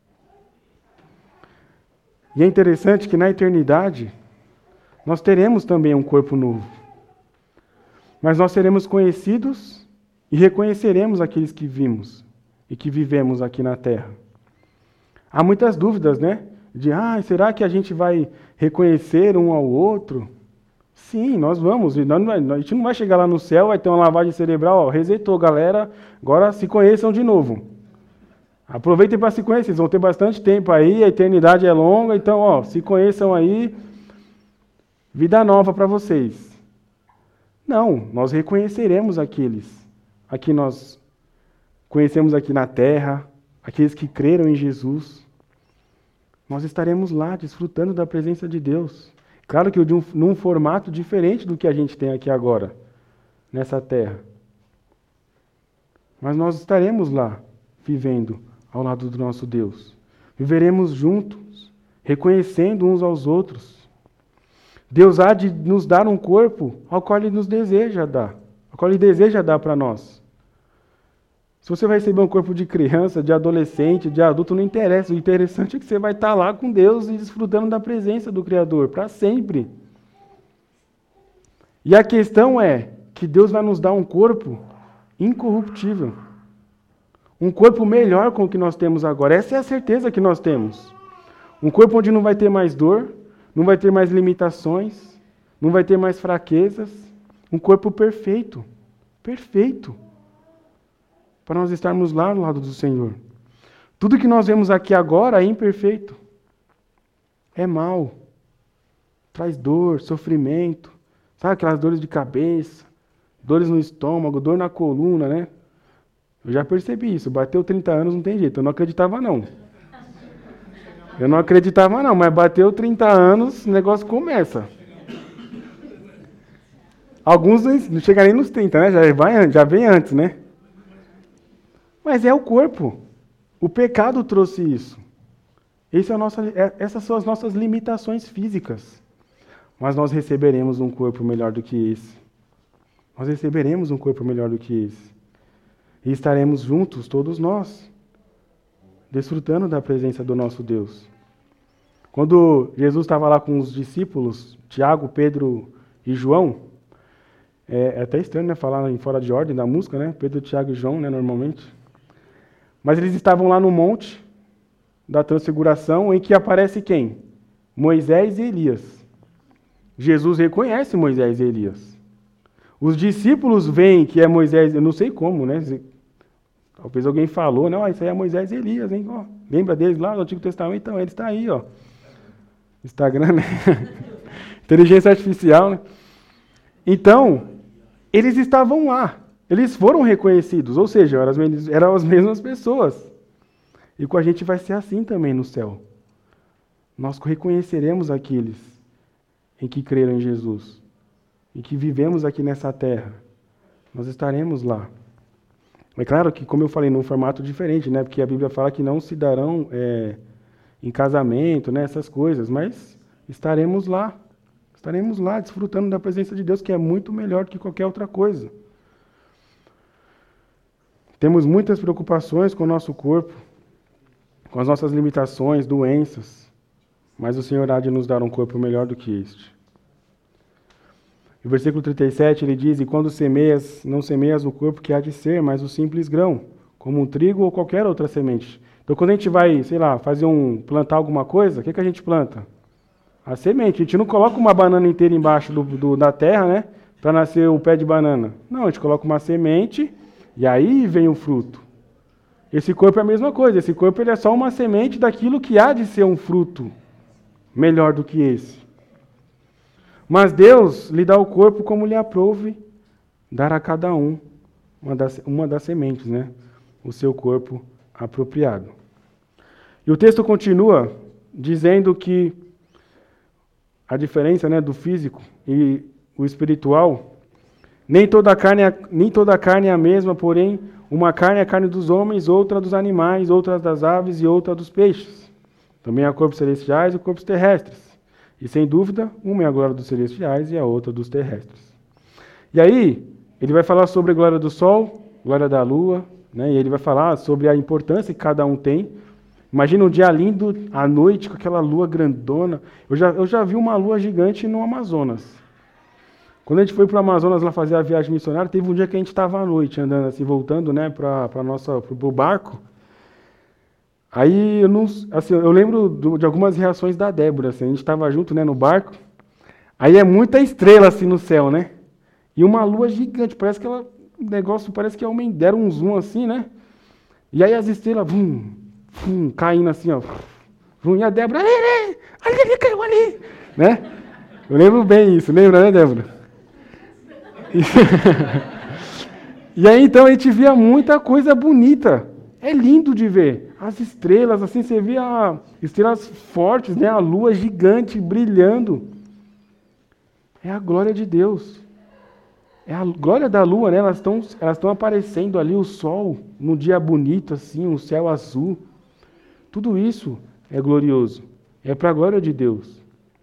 S2: E é interessante que na eternidade, nós teremos também um corpo novo. Mas nós seremos conhecidos e reconheceremos aqueles que vimos e que vivemos aqui na Terra. Há muitas dúvidas, né? De, ah, será que a gente vai reconhecer um ao outro? Sim, nós vamos. A gente não vai chegar lá no céu, vai ter uma lavagem cerebral, ó, resetou, galera, agora se conheçam de novo. Aproveitem para se conhecer, vocês vão ter bastante tempo aí, a eternidade é longa, então, ó, se conheçam aí, vida nova para vocês. Não, nós reconheceremos aqueles a que nós conhecemos aqui na terra, aqueles que creram em Jesus. Nós estaremos lá, desfrutando da presença de Deus. Claro que de um, num formato diferente do que a gente tem aqui agora, nessa terra. Mas nós estaremos lá, vivendo ao lado do nosso Deus. Viveremos juntos, reconhecendo uns aos outros. Deus há de nos dar um corpo ao qual Ele nos deseja dar, ao qual Ele deseja dar para nós. Se você vai receber um corpo de criança, de adolescente, de adulto, não interessa. O interessante é que você vai estar lá com Deus e desfrutando da presença do Criador, para sempre. E a questão é que Deus vai nos dar um corpo incorruptível. Um corpo melhor com o que nós temos agora. Essa é a certeza que nós temos. Um corpo onde não vai ter mais dor, não vai ter mais limitações, não vai ter mais fraquezas. Um corpo perfeito. Perfeito. Para nós estarmos lá no lado do Senhor. Tudo que nós vemos aqui agora é imperfeito. É mal. Traz dor, sofrimento. Sabe aquelas dores de cabeça, dores no estômago, dor na coluna, né? Eu já percebi isso. Bateu trinta anos, não tem jeito. Eu não acreditava, não. Eu não acreditava, não. Mas bateu trinta anos, o negócio começa. Alguns não chegam nem nos trinta, né? Já, vai, já vem antes, né? Mas é o corpo. O pecado trouxe isso. Esse é o nosso, é, essas são as nossas limitações físicas. Mas nós receberemos um corpo melhor do que esse. Nós receberemos um corpo melhor do que esse. E estaremos juntos, todos nós, desfrutando da presença do nosso Deus. Quando Jesus estava lá com os discípulos, Tiago, Pedro e João, é, é até estranho, né, falar em fora de ordem da música, né? Pedro, Tiago e João, né, normalmente. Mas eles estavam lá no monte da Transfiguração, em que aparece quem? Moisés e Elias. Jesus reconhece Moisés e Elias. Os discípulos veem que é Moisés, eu não sei como, né? Talvez alguém falou, né? Oh, isso aí é Moisés e Elias, hein? Oh, lembra deles lá no Antigo Testamento? Então, ele está aí, ó. Instagram, né? Inteligência artificial, né? Então, eles estavam lá. Eles foram reconhecidos, ou seja, eram as, eram as mesmas pessoas. E com a gente vai ser assim também no céu. Nós reconheceremos aqueles em que creram em Jesus, e que vivemos aqui nessa terra. Nós estaremos lá. É claro que, como eu falei, num formato diferente, né? Porque a Bíblia fala que não se darão é, em casamento, né? Essas coisas, mas estaremos lá. Estaremos lá, desfrutando da presença de Deus, que é muito melhor do que qualquer outra coisa. Temos muitas preocupações com o nosso corpo, com as nossas limitações, doenças, mas o Senhor há de nos dar um corpo melhor do que este. No versículo trinta e sete ele diz, e quando semeias, não semeias o corpo que há de ser, mas o simples grão, como um trigo ou qualquer outra semente. Então quando a gente vai, sei lá, fazer um, plantar alguma coisa, o que, que a gente planta? A semente. A gente não coloca uma banana inteira embaixo do, do, da terra, né, para nascer o pé de banana. Não, a gente coloca uma semente e aí vem o fruto. Esse corpo é a mesma coisa, esse corpo ele é só uma semente daquilo que há de ser um fruto melhor do que esse. Mas Deus lhe dá o corpo como lhe aprouve dar a cada um uma das, uma das sementes, né? O seu corpo apropriado. E o texto continua dizendo que a diferença, né, do físico e o espiritual, nem toda a carne é, nem toda a carne é a mesma, porém, uma carne é a carne dos homens, outra dos animais, outra das aves e outra dos peixes. Também há corpos celestiais e corpos terrestres. E, sem dúvida, uma é a glória dos celestiais e a outra dos terrestres. E aí, ele vai falar sobre a glória do sol, glória da lua, né? E ele vai falar sobre a importância que cada um tem. Imagina um dia lindo, à noite, com aquela lua grandona. Eu já, eu já vi uma lua gigante no Amazonas. Quando a gente foi para o Amazonas lá fazer a viagem missionária, teve um dia que a gente estava à noite, andando assim, voltando, né, para o barco. Aí, eu, não, assim, eu lembro do, de algumas reações da Débora, assim, a gente estava junto, né, no barco, aí é muita estrela, assim, no céu, né, e uma lua gigante, parece que ela, o negócio parece que é deram um zoom, assim, né, e aí as estrelas, vum, vum, caindo assim, ó, vum, e a Débora, ali, ali, ali, ali, caiu ali, né, eu lembro bem isso, lembra, né, Débora? E aí, então, a gente via muita coisa bonita, é lindo de ver. As estrelas, assim, você via estrelas fortes, né? A lua gigante brilhando. É a glória de Deus. É a glória da lua, né? Elas estão elas estão aparecendo ali, o sol, num dia bonito, assim, um céu azul. Tudo isso é glorioso. É para a glória de Deus.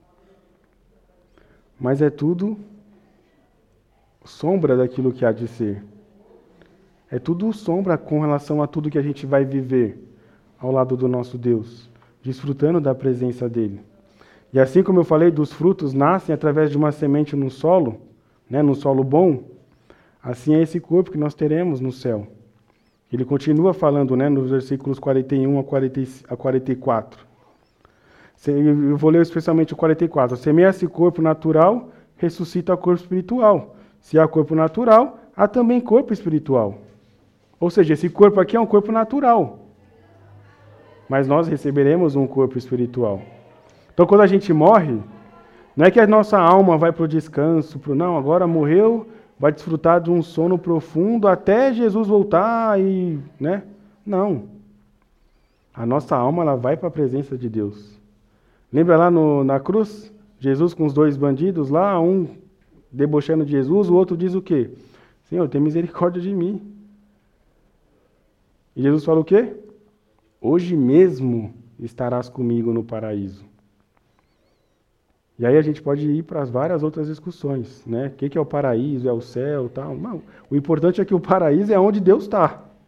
S2: Mas é tudo sombra daquilo que há de ser. É tudo sombra com relação a tudo que a gente vai viver ao lado do nosso Deus, desfrutando da presença dele. E assim como eu falei, dos frutos nascem através de uma semente no solo, né, no solo bom, assim é esse corpo que nós teremos no céu. Ele continua falando, né, nos versículos quarenta e um a quarenta e quatro. Eu vou ler especialmente o quarenta e quatro. Semeia-se corpo natural, ressuscita corpo espiritual. Se há corpo natural, há também corpo espiritual. Ou seja, esse corpo aqui é um corpo natural. Mas nós receberemos um corpo espiritual. Então, quando a gente morre, não é que a nossa alma vai para o descanso, pro, não, agora morreu, vai desfrutar de um sono profundo até Jesus voltar e, né? Não. A nossa alma ela vai para a presença de Deus. Lembra lá no, na cruz? Jesus com os dois bandidos lá, um debochando de Jesus, o outro diz o quê? Senhor, tem misericórdia de mim. E Jesus fala o quê? Hoje mesmo estarás comigo no paraíso. E aí a gente pode ir para as várias outras discussões, né? O que é o paraíso? É o céu? Tal? Não. O importante é que o paraíso é onde Deus está.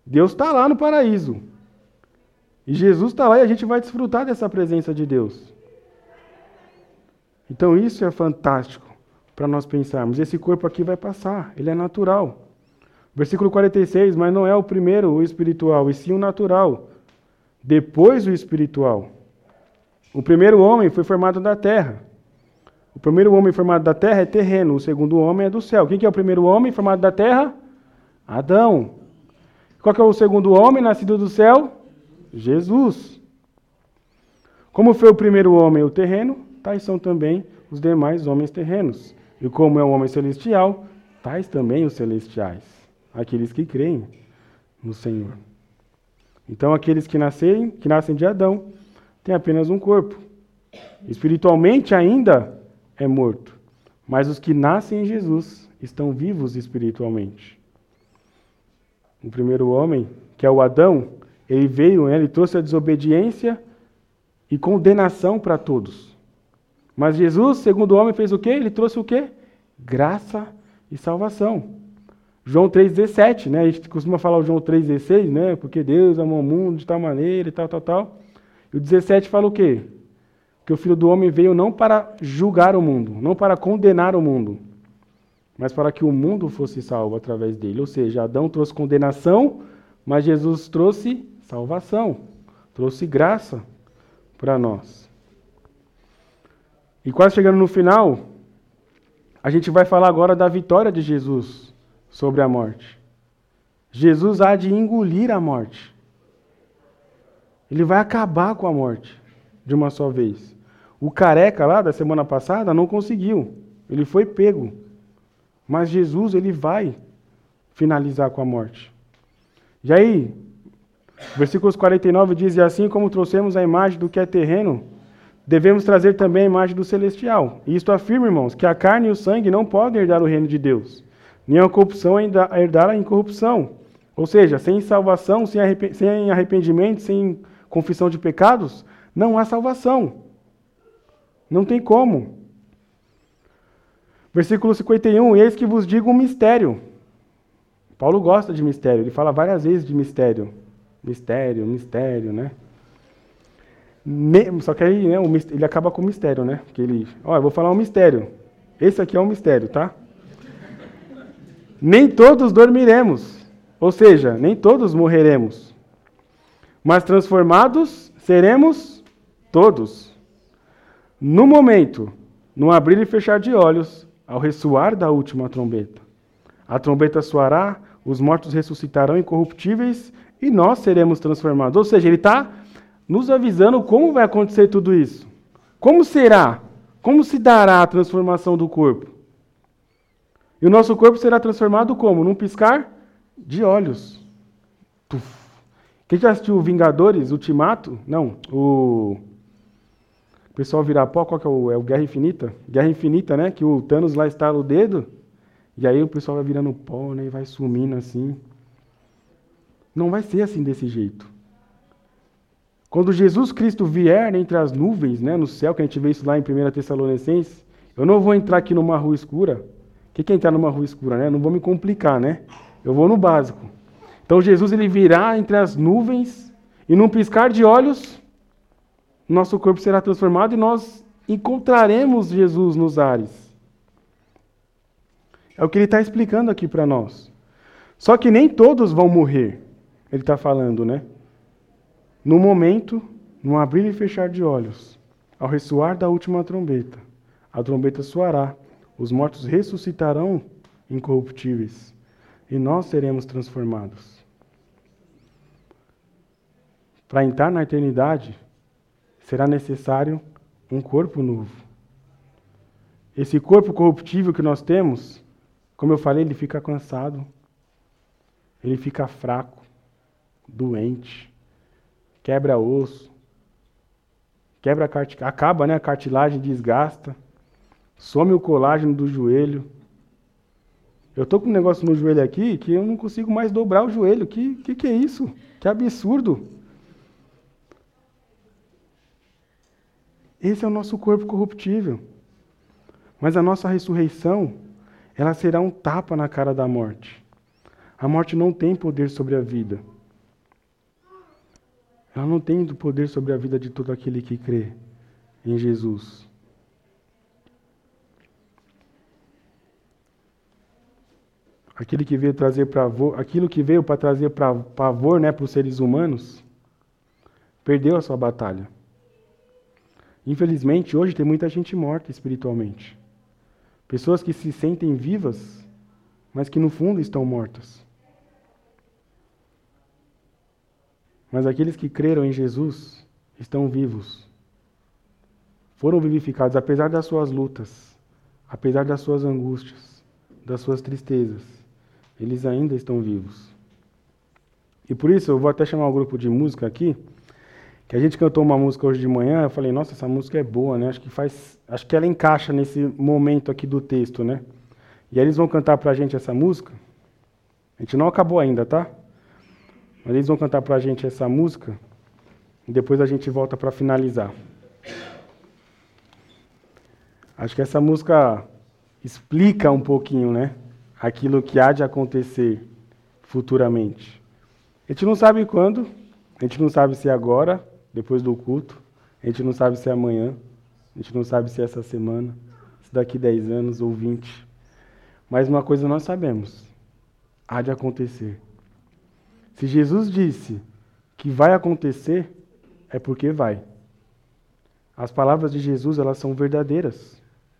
S2: Deus está lá no paraíso. E Jesus está lá e a gente vai desfrutar dessa presença de Deus. Então isso é fantástico para nós pensarmos. Esse corpo aqui vai passar, ele é natural. Versículo quarenta e seis, mas não é o primeiro o espiritual, e sim o natural. Depois o espiritual. O primeiro homem foi formado da terra. O primeiro homem formado da terra é terreno, o segundo homem é do céu. Quem que é o primeiro homem formado da terra? Adão. Qual que é o segundo homem nascido do céu? Jesus. Como foi o primeiro homem o terreno, tais são também os demais homens terrenos. E como é o homem celestial, tais também os celestiais, aqueles que creem no Senhor. Então aqueles que nascem, que nascem de Adão, têm apenas um corpo. Espiritualmente ainda é morto, mas os que nascem em Jesus estão vivos espiritualmente. O primeiro homem, que é o Adão, ele veio, ele trouxe a desobediência e condenação para todos. Mas Jesus, segundo o homem, fez o quê? Ele trouxe o quê? Graça e salvação. João três, dezessete, né? A gente costuma falar o João três, dezesseis, né? Porque Deus amou o mundo de tal maneira e tal, tal, tal. E o dezessete fala o quê? Que o Filho do Homem veio não para julgar o mundo, não para condenar o mundo, mas para que o mundo fosse salvo através dele. Ou seja, Adão trouxe condenação, mas Jesus trouxe salvação, trouxe graça para nós. E quase chegando no final, a gente vai falar agora da vitória de Jesus sobre a morte. Jesus há de engolir a morte. Ele vai acabar com a morte de uma só vez. O careca lá da semana passada não conseguiu. Ele foi pego. Mas Jesus, ele vai finalizar com a morte. E aí, versículos quarenta e nove diz, e assim como trouxemos a imagem do que é terreno, devemos trazer também a imagem do celestial. E isto afirma, irmãos, que a carne e o sangue não podem herdar o reino de Deus, nem a corrupção herdar a incorrupção. Ou seja, sem salvação, sem arrependimento, sem confissão de pecados, não há salvação. Não tem como. Versículo cinquenta e um, eis que vos digo um mistério. Paulo gosta de mistério, ele fala várias vezes de mistério. Mistério, mistério, né? Só que aí, né, ele acaba com o mistério, né? Porque ele, ó, eu vou falar um mistério. Esse aqui é um mistério, tá? Nem todos dormiremos, ou seja, nem todos morreremos, mas transformados seremos todos. No momento, no abrir e fechar de olhos, ao ressoar da última trombeta. A trombeta soará, os mortos ressuscitarão incorruptíveis e nós seremos transformados. Ou seja, ele está nos avisando como vai acontecer tudo isso. Como será? Como se dará a transformação do corpo? E o nosso corpo será transformado como? Num piscar de olhos. Tuf. Quem já assistiu Vingadores Ultimato? Não, o... O pessoal vira pó, qual que é o, é o Guerra Infinita? Guerra Infinita, né? Que o Thanos lá estala o dedo, e aí o pessoal vai virando pó, né? E vai sumindo assim. Não vai ser assim desse jeito. Quando Jesus Cristo vier entre as nuvens, né, no céu, que a gente vê isso lá em primeira Tessalonicenses, eu não vou entrar aqui numa rua escura. O que é entrar numa rua escura, né? Não vou me complicar, né? Eu vou no básico. Então Jesus ele virá entre as nuvens, e num piscar de olhos, nosso corpo será transformado e nós encontraremos Jesus nos ares. É o que ele está explicando aqui para nós. Só que nem todos vão morrer, ele está falando, né? No momento, no abrir e fechar de olhos, ao ressoar da última trombeta, a trombeta soará, os mortos ressuscitarão incorruptíveis e nós seremos transformados. Para entrar na eternidade, será necessário um corpo novo. Esse corpo corruptível que nós temos, como eu falei, ele fica cansado, ele fica fraco, doente, quebra osso, quebra a cart... acaba, né, a cartilagem, desgasta, some o colágeno do joelho. Eu estou com um negócio no joelho aqui que eu não consigo mais dobrar o joelho. Que que, que é isso? Que absurdo! Esse é o nosso corpo corruptível. Mas a nossa ressurreição, ela será um tapa na cara da morte. A morte não tem poder sobre a vida. Ela não tem poder sobre a vida de todo aquele que crê em Jesus. Aquele que veio trazer pavor, aquilo que veio para trazer pra, pavor, né, para os seres humanos, perdeu a sua batalha. Infelizmente, hoje tem muita gente morta espiritualmente. Pessoas que se sentem vivas, mas que no fundo estão mortas. Mas aqueles que creram em Jesus estão vivos. Foram vivificados, apesar das suas lutas, apesar das suas angústias, das suas tristezas. Eles ainda estão vivos. E por isso eu vou até chamar um grupo de música aqui, que a gente cantou uma música hoje de manhã, eu falei, nossa, essa música é boa, né? Acho que faz, acho que ela encaixa nesse momento aqui do texto, né? E aí eles vão cantar pra gente essa música. A gente não acabou ainda, tá? Mas eles vão cantar pra gente essa música e depois a gente volta para finalizar. Acho que essa música explica um pouquinho, né? Aquilo que há de acontecer futuramente. A gente não sabe quando, a gente não sabe se é agora, depois do culto, a gente não sabe se é amanhã, a gente não sabe se é essa semana, se daqui dez anos ou vinte. Mas uma coisa nós sabemos, há de acontecer. Se Jesus disse que vai acontecer, é porque vai. As palavras de Jesus, elas são verdadeiras.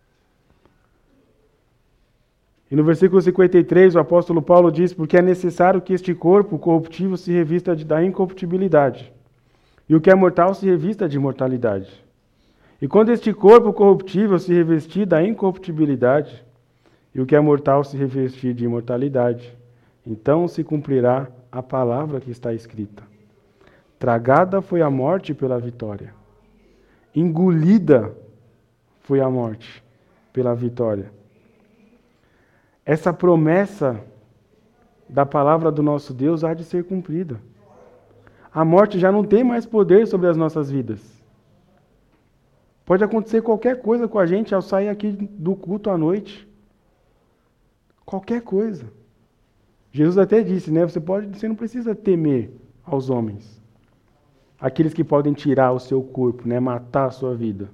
S2: E no versículo cinquenta e três, o apóstolo Paulo diz, porque é necessário que este corpo corruptível se revista da incorruptibilidade, e o que é mortal se revista de imortalidade. E quando este corpo corruptível se revestir da incorruptibilidade, e o que é mortal se revestir de imortalidade, então se cumprirá a palavra que está escrita. Tragada foi a morte pela vitória. Engolida foi a morte pela vitória. Essa promessa da palavra do nosso Deus há de ser cumprida. A morte já não tem mais poder sobre as nossas vidas. Pode acontecer qualquer coisa com a gente ao sair aqui do culto à noite. Qualquer coisa. Jesus até disse, né? Você, pode, você não precisa temer aos homens. Aqueles que podem tirar o seu corpo, né? Matar a sua vida.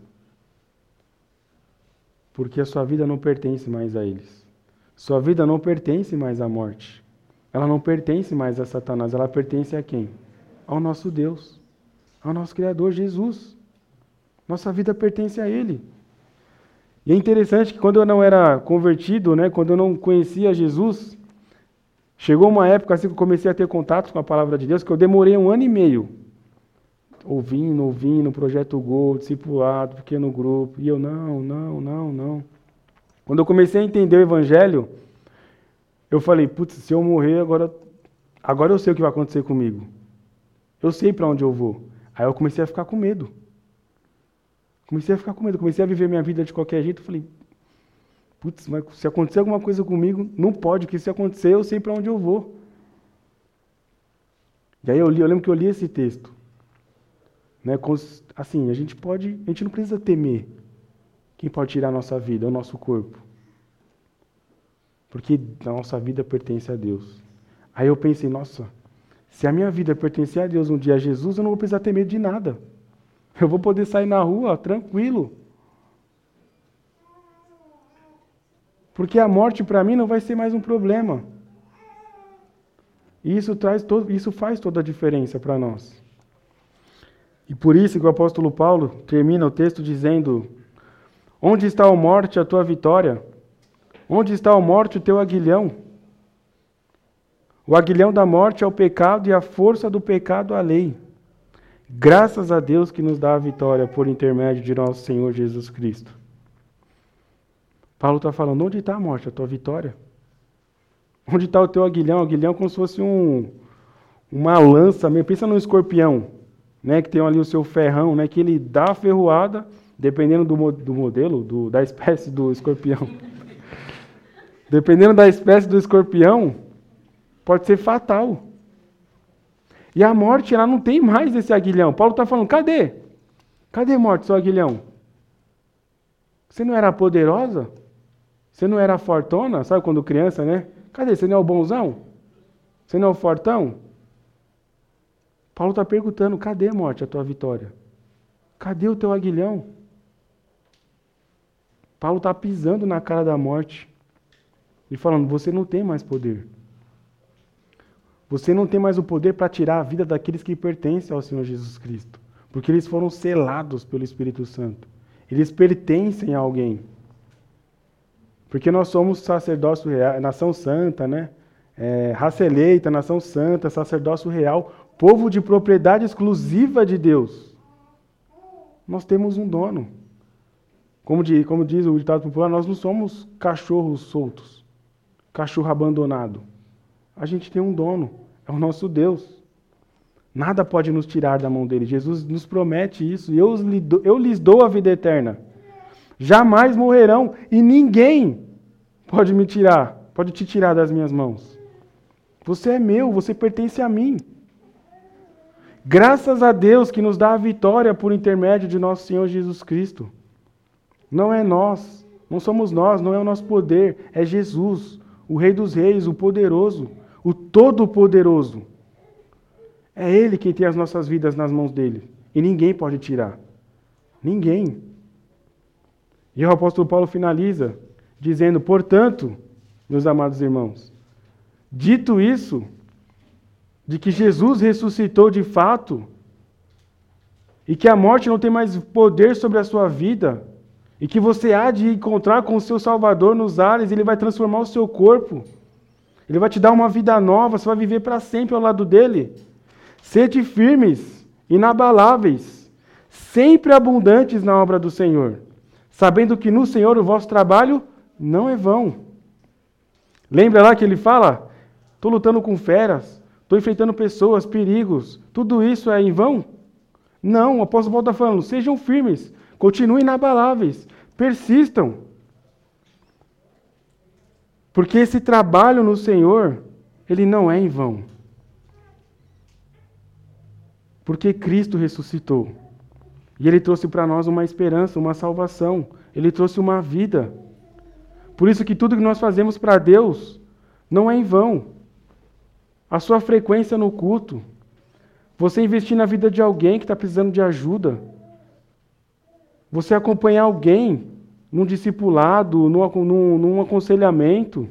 S2: Porque a sua vida não pertence mais a eles. Sua vida não pertence mais à morte. Ela não pertence mais a Satanás. Ela pertence a quem? Ao nosso Deus. Ao nosso Criador, Jesus. Nossa vida pertence a Ele. E é interessante que quando eu não era convertido, né, quando eu não conhecia Jesus, chegou uma época assim que eu comecei a ter contato com a palavra de Deus, que eu demorei um ano e meio. Ouvindo, ouvindo, Projeto Gol, discipulado, pequeno grupo. E eu, não, não, não, não. Quando eu comecei a entender o Evangelho, eu falei, putz, se eu morrer, agora, agora eu sei o que vai acontecer comigo. Eu sei para onde eu vou. Aí eu comecei a ficar com medo. Comecei a ficar com medo, comecei a viver minha vida de qualquer jeito. Falei, putz, mas se acontecer alguma coisa comigo, não pode, porque se acontecer, eu sei para onde eu vou. E aí eu li, eu lembro que eu li esse texto. Né, assim, a gente pode, a gente não precisa temer. Quem pode tirar a nossa vida? É o nosso corpo. Porque a nossa vida pertence a Deus. Aí eu pensei, nossa, se a minha vida pertencer a Deus um dia a Jesus, eu não vou precisar ter medo de nada. Eu vou poder sair na rua tranquilo. Porque a morte para mim não vai ser mais um problema. E isso, traz todo, isso faz toda a diferença para nós. E por isso que o apóstolo Paulo termina o texto dizendo: onde está a morte, a tua vitória? Onde está a morte, o teu aguilhão? O aguilhão da morte é o pecado e a força do pecado a lei. Graças a Deus que nos dá a vitória por intermédio de nosso Senhor Jesus Cristo. Paulo está falando, onde está a morte, a tua vitória? Onde está o teu aguilhão? O aguilhão é como se fosse um, uma lança mesmo. Pensa num escorpião, né, que tem ali o seu ferrão, né, que ele dá a ferroada, dependendo do, do modelo, do, da espécie do escorpião. Dependendo da espécie do escorpião, pode ser fatal. E a morte, ela não tem mais esse aguilhão. Paulo está falando, cadê? Cadê morte, seu aguilhão? Você não era poderosa? Você não era fortona? Sabe quando criança, né? Cadê? Você não é o bonzão? Você não é o fortão? Paulo está perguntando, cadê a morte, a tua vitória? Cadê o teu aguilhão? Paulo está pisando na cara da morte e falando, você não tem mais poder. Você não tem mais o poder para tirar a vida daqueles que pertencem ao Senhor Jesus Cristo. Porque eles foram selados pelo Espírito Santo. Eles pertencem a alguém. Porque nós somos sacerdócio real, nação santa, né? É, raça eleita, nação santa, sacerdócio real, povo de propriedade exclusiva de Deus. Nós temos um dono. Como diz, como diz o ditado popular, nós não somos cachorros soltos, cachorro abandonado. A gente tem um dono, é o nosso Deus. Nada pode nos tirar da mão dele. Jesus nos promete isso. Eu, eu lhes dou a vida eterna. Jamais morrerão e ninguém pode me tirar, pode te tirar das minhas mãos. Você é meu, você pertence a mim. Graças a Deus que nos dá a vitória por intermédio de nosso Senhor Jesus Cristo. Não é nós, não somos nós, não é o nosso poder, é Jesus, o Rei dos Reis, o poderoso, o Todo-Poderoso. É Ele quem tem as nossas vidas nas mãos dele. E ninguém pode tirar. Ninguém. E o apóstolo Paulo finaliza dizendo, portanto, meus amados irmãos, dito isso, de que Jesus ressuscitou de fato, e que a morte não tem mais poder sobre a sua vida, e que você há de encontrar com o seu Salvador nos ares, ele vai transformar o seu corpo, ele vai te dar uma vida nova, você vai viver para sempre ao lado dele. Sede firmes, inabaláveis, sempre abundantes na obra do Senhor, sabendo que no Senhor o vosso trabalho não é vão. Lembra lá que ele fala? Estou lutando com feras, estou enfrentando pessoas, perigos, tudo isso é em vão? Não, o apóstolo Paulo está falando, sejam firmes, continuem inabaláveis, persistam. Porque esse trabalho no Senhor, ele não é em vão. Porque Cristo ressuscitou. E Ele trouxe para nós uma esperança, uma salvação. Ele trouxe uma vida. Por isso que tudo que nós fazemos para Deus não é em vão. A sua frequência no culto, você investir na vida de alguém que está precisando de ajuda, você acompanhar alguém num discipulado, num, num, num aconselhamento,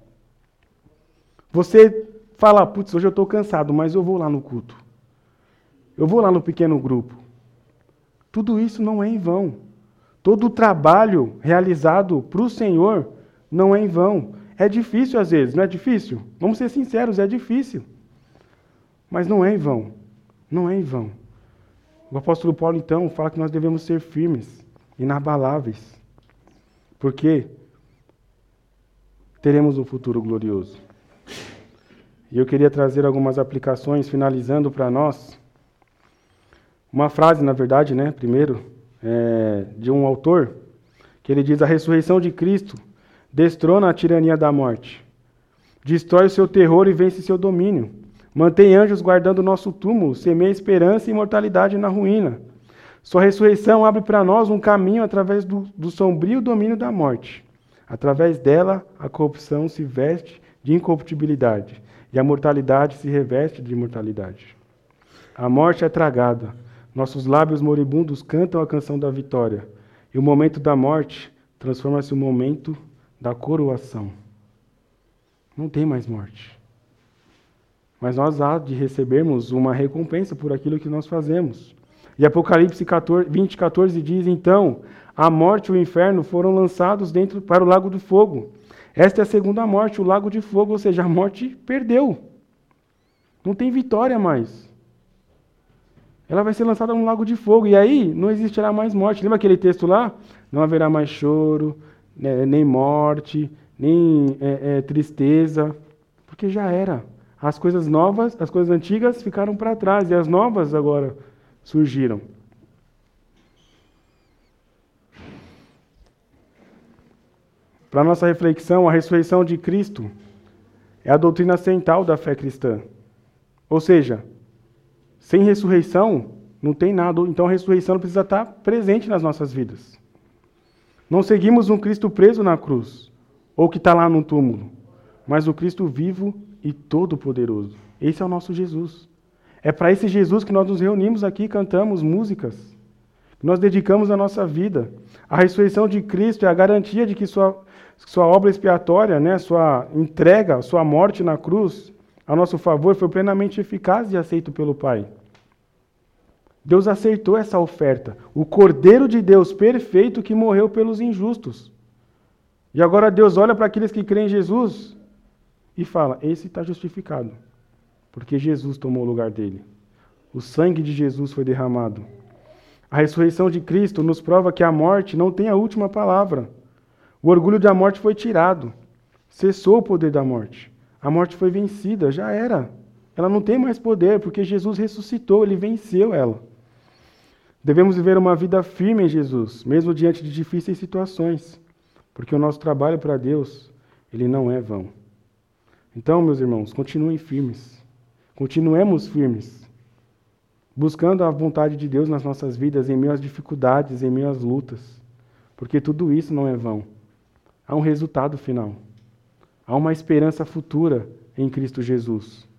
S2: você fala, putz, hoje eu estou cansado, mas eu vou lá no culto. Eu vou lá no pequeno grupo. Tudo isso não é em vão. Todo o trabalho realizado para o Senhor não é em vão. É difícil às vezes, não é difícil? Vamos ser sinceros, é difícil. Mas não é em vão. Não é em vão. O apóstolo Paulo, então, fala que nós devemos ser firmes, inabaláveis. Porque teremos um futuro glorioso. E eu queria trazer algumas aplicações, finalizando para nós. Uma frase, na verdade, né, primeiro, é, de um autor, que ele diz, a ressurreição de Cristo destrona a tirania da morte, destrói o seu terror e vence seu domínio, mantém anjos guardando o nosso túmulo, semeia esperança e imortalidade na ruína. Sua ressurreição abre para nós um caminho através do, do sombrio domínio da morte. Através dela, a corrupção se veste de incorruptibilidade e a mortalidade se reveste de imortalidade. A morte é tragada. Nossos lábios moribundos cantam a canção da vitória. E o momento da morte transforma-se no momento da coroação. Não tem mais morte. Mas nós há de recebermos uma recompensa por aquilo que nós fazemos. E Apocalipse vinte, quatorze diz, então, a morte e o inferno foram lançados dentro para o lago do fogo. Esta é a segunda morte, o lago de fogo, ou seja, a morte perdeu. Não tem vitória mais. Ela vai ser lançada num lago de fogo, e aí não existirá mais morte. Lembra aquele texto lá? Não haverá mais choro, né, nem morte, nem é, é, tristeza, porque já era. As coisas novas, as coisas antigas ficaram para trás, e as novas agora surgiram. Para nossa reflexão, a ressurreição de Cristo é a doutrina central da fé cristã. Ou seja, sem ressurreição, não tem nada. Então a ressurreição precisa estar presente nas nossas vidas. Não seguimos um Cristo preso na cruz, ou que está lá no túmulo, mas o Cristo vivo e todo-poderoso. Esse é o nosso Jesus. É para esse Jesus que nós nos reunimos aqui e cantamos músicas. Nós dedicamos a nossa vida. A ressurreição de Cristo é a garantia de que sua, sua obra expiatória, né, sua entrega, sua morte na cruz, a nosso favor, foi plenamente eficaz e aceito pelo Pai. Deus aceitou essa oferta. O Cordeiro de Deus perfeito que morreu pelos injustos. E agora Deus olha para aqueles que creem em Jesus e fala, esse está justificado. Porque Jesus tomou o lugar dele. O sangue de Jesus foi derramado. A ressurreição de Cristo nos prova que a morte não tem a última palavra. O orgulho da morte foi tirado. Cessou o poder da morte. A morte foi vencida, já era. Ela não tem mais poder, porque Jesus ressuscitou, ele venceu ela. Devemos viver uma vida firme em Jesus, mesmo diante de difíceis situações, porque o nosso trabalho para Deus, ele não é vão. Então, meus irmãos, continuem firmes. Continuemos firmes, buscando a vontade de Deus nas nossas vidas, em meio às dificuldades, em meio às lutas, porque tudo isso não é vão. Há um resultado final. Há uma esperança futura em Cristo Jesus.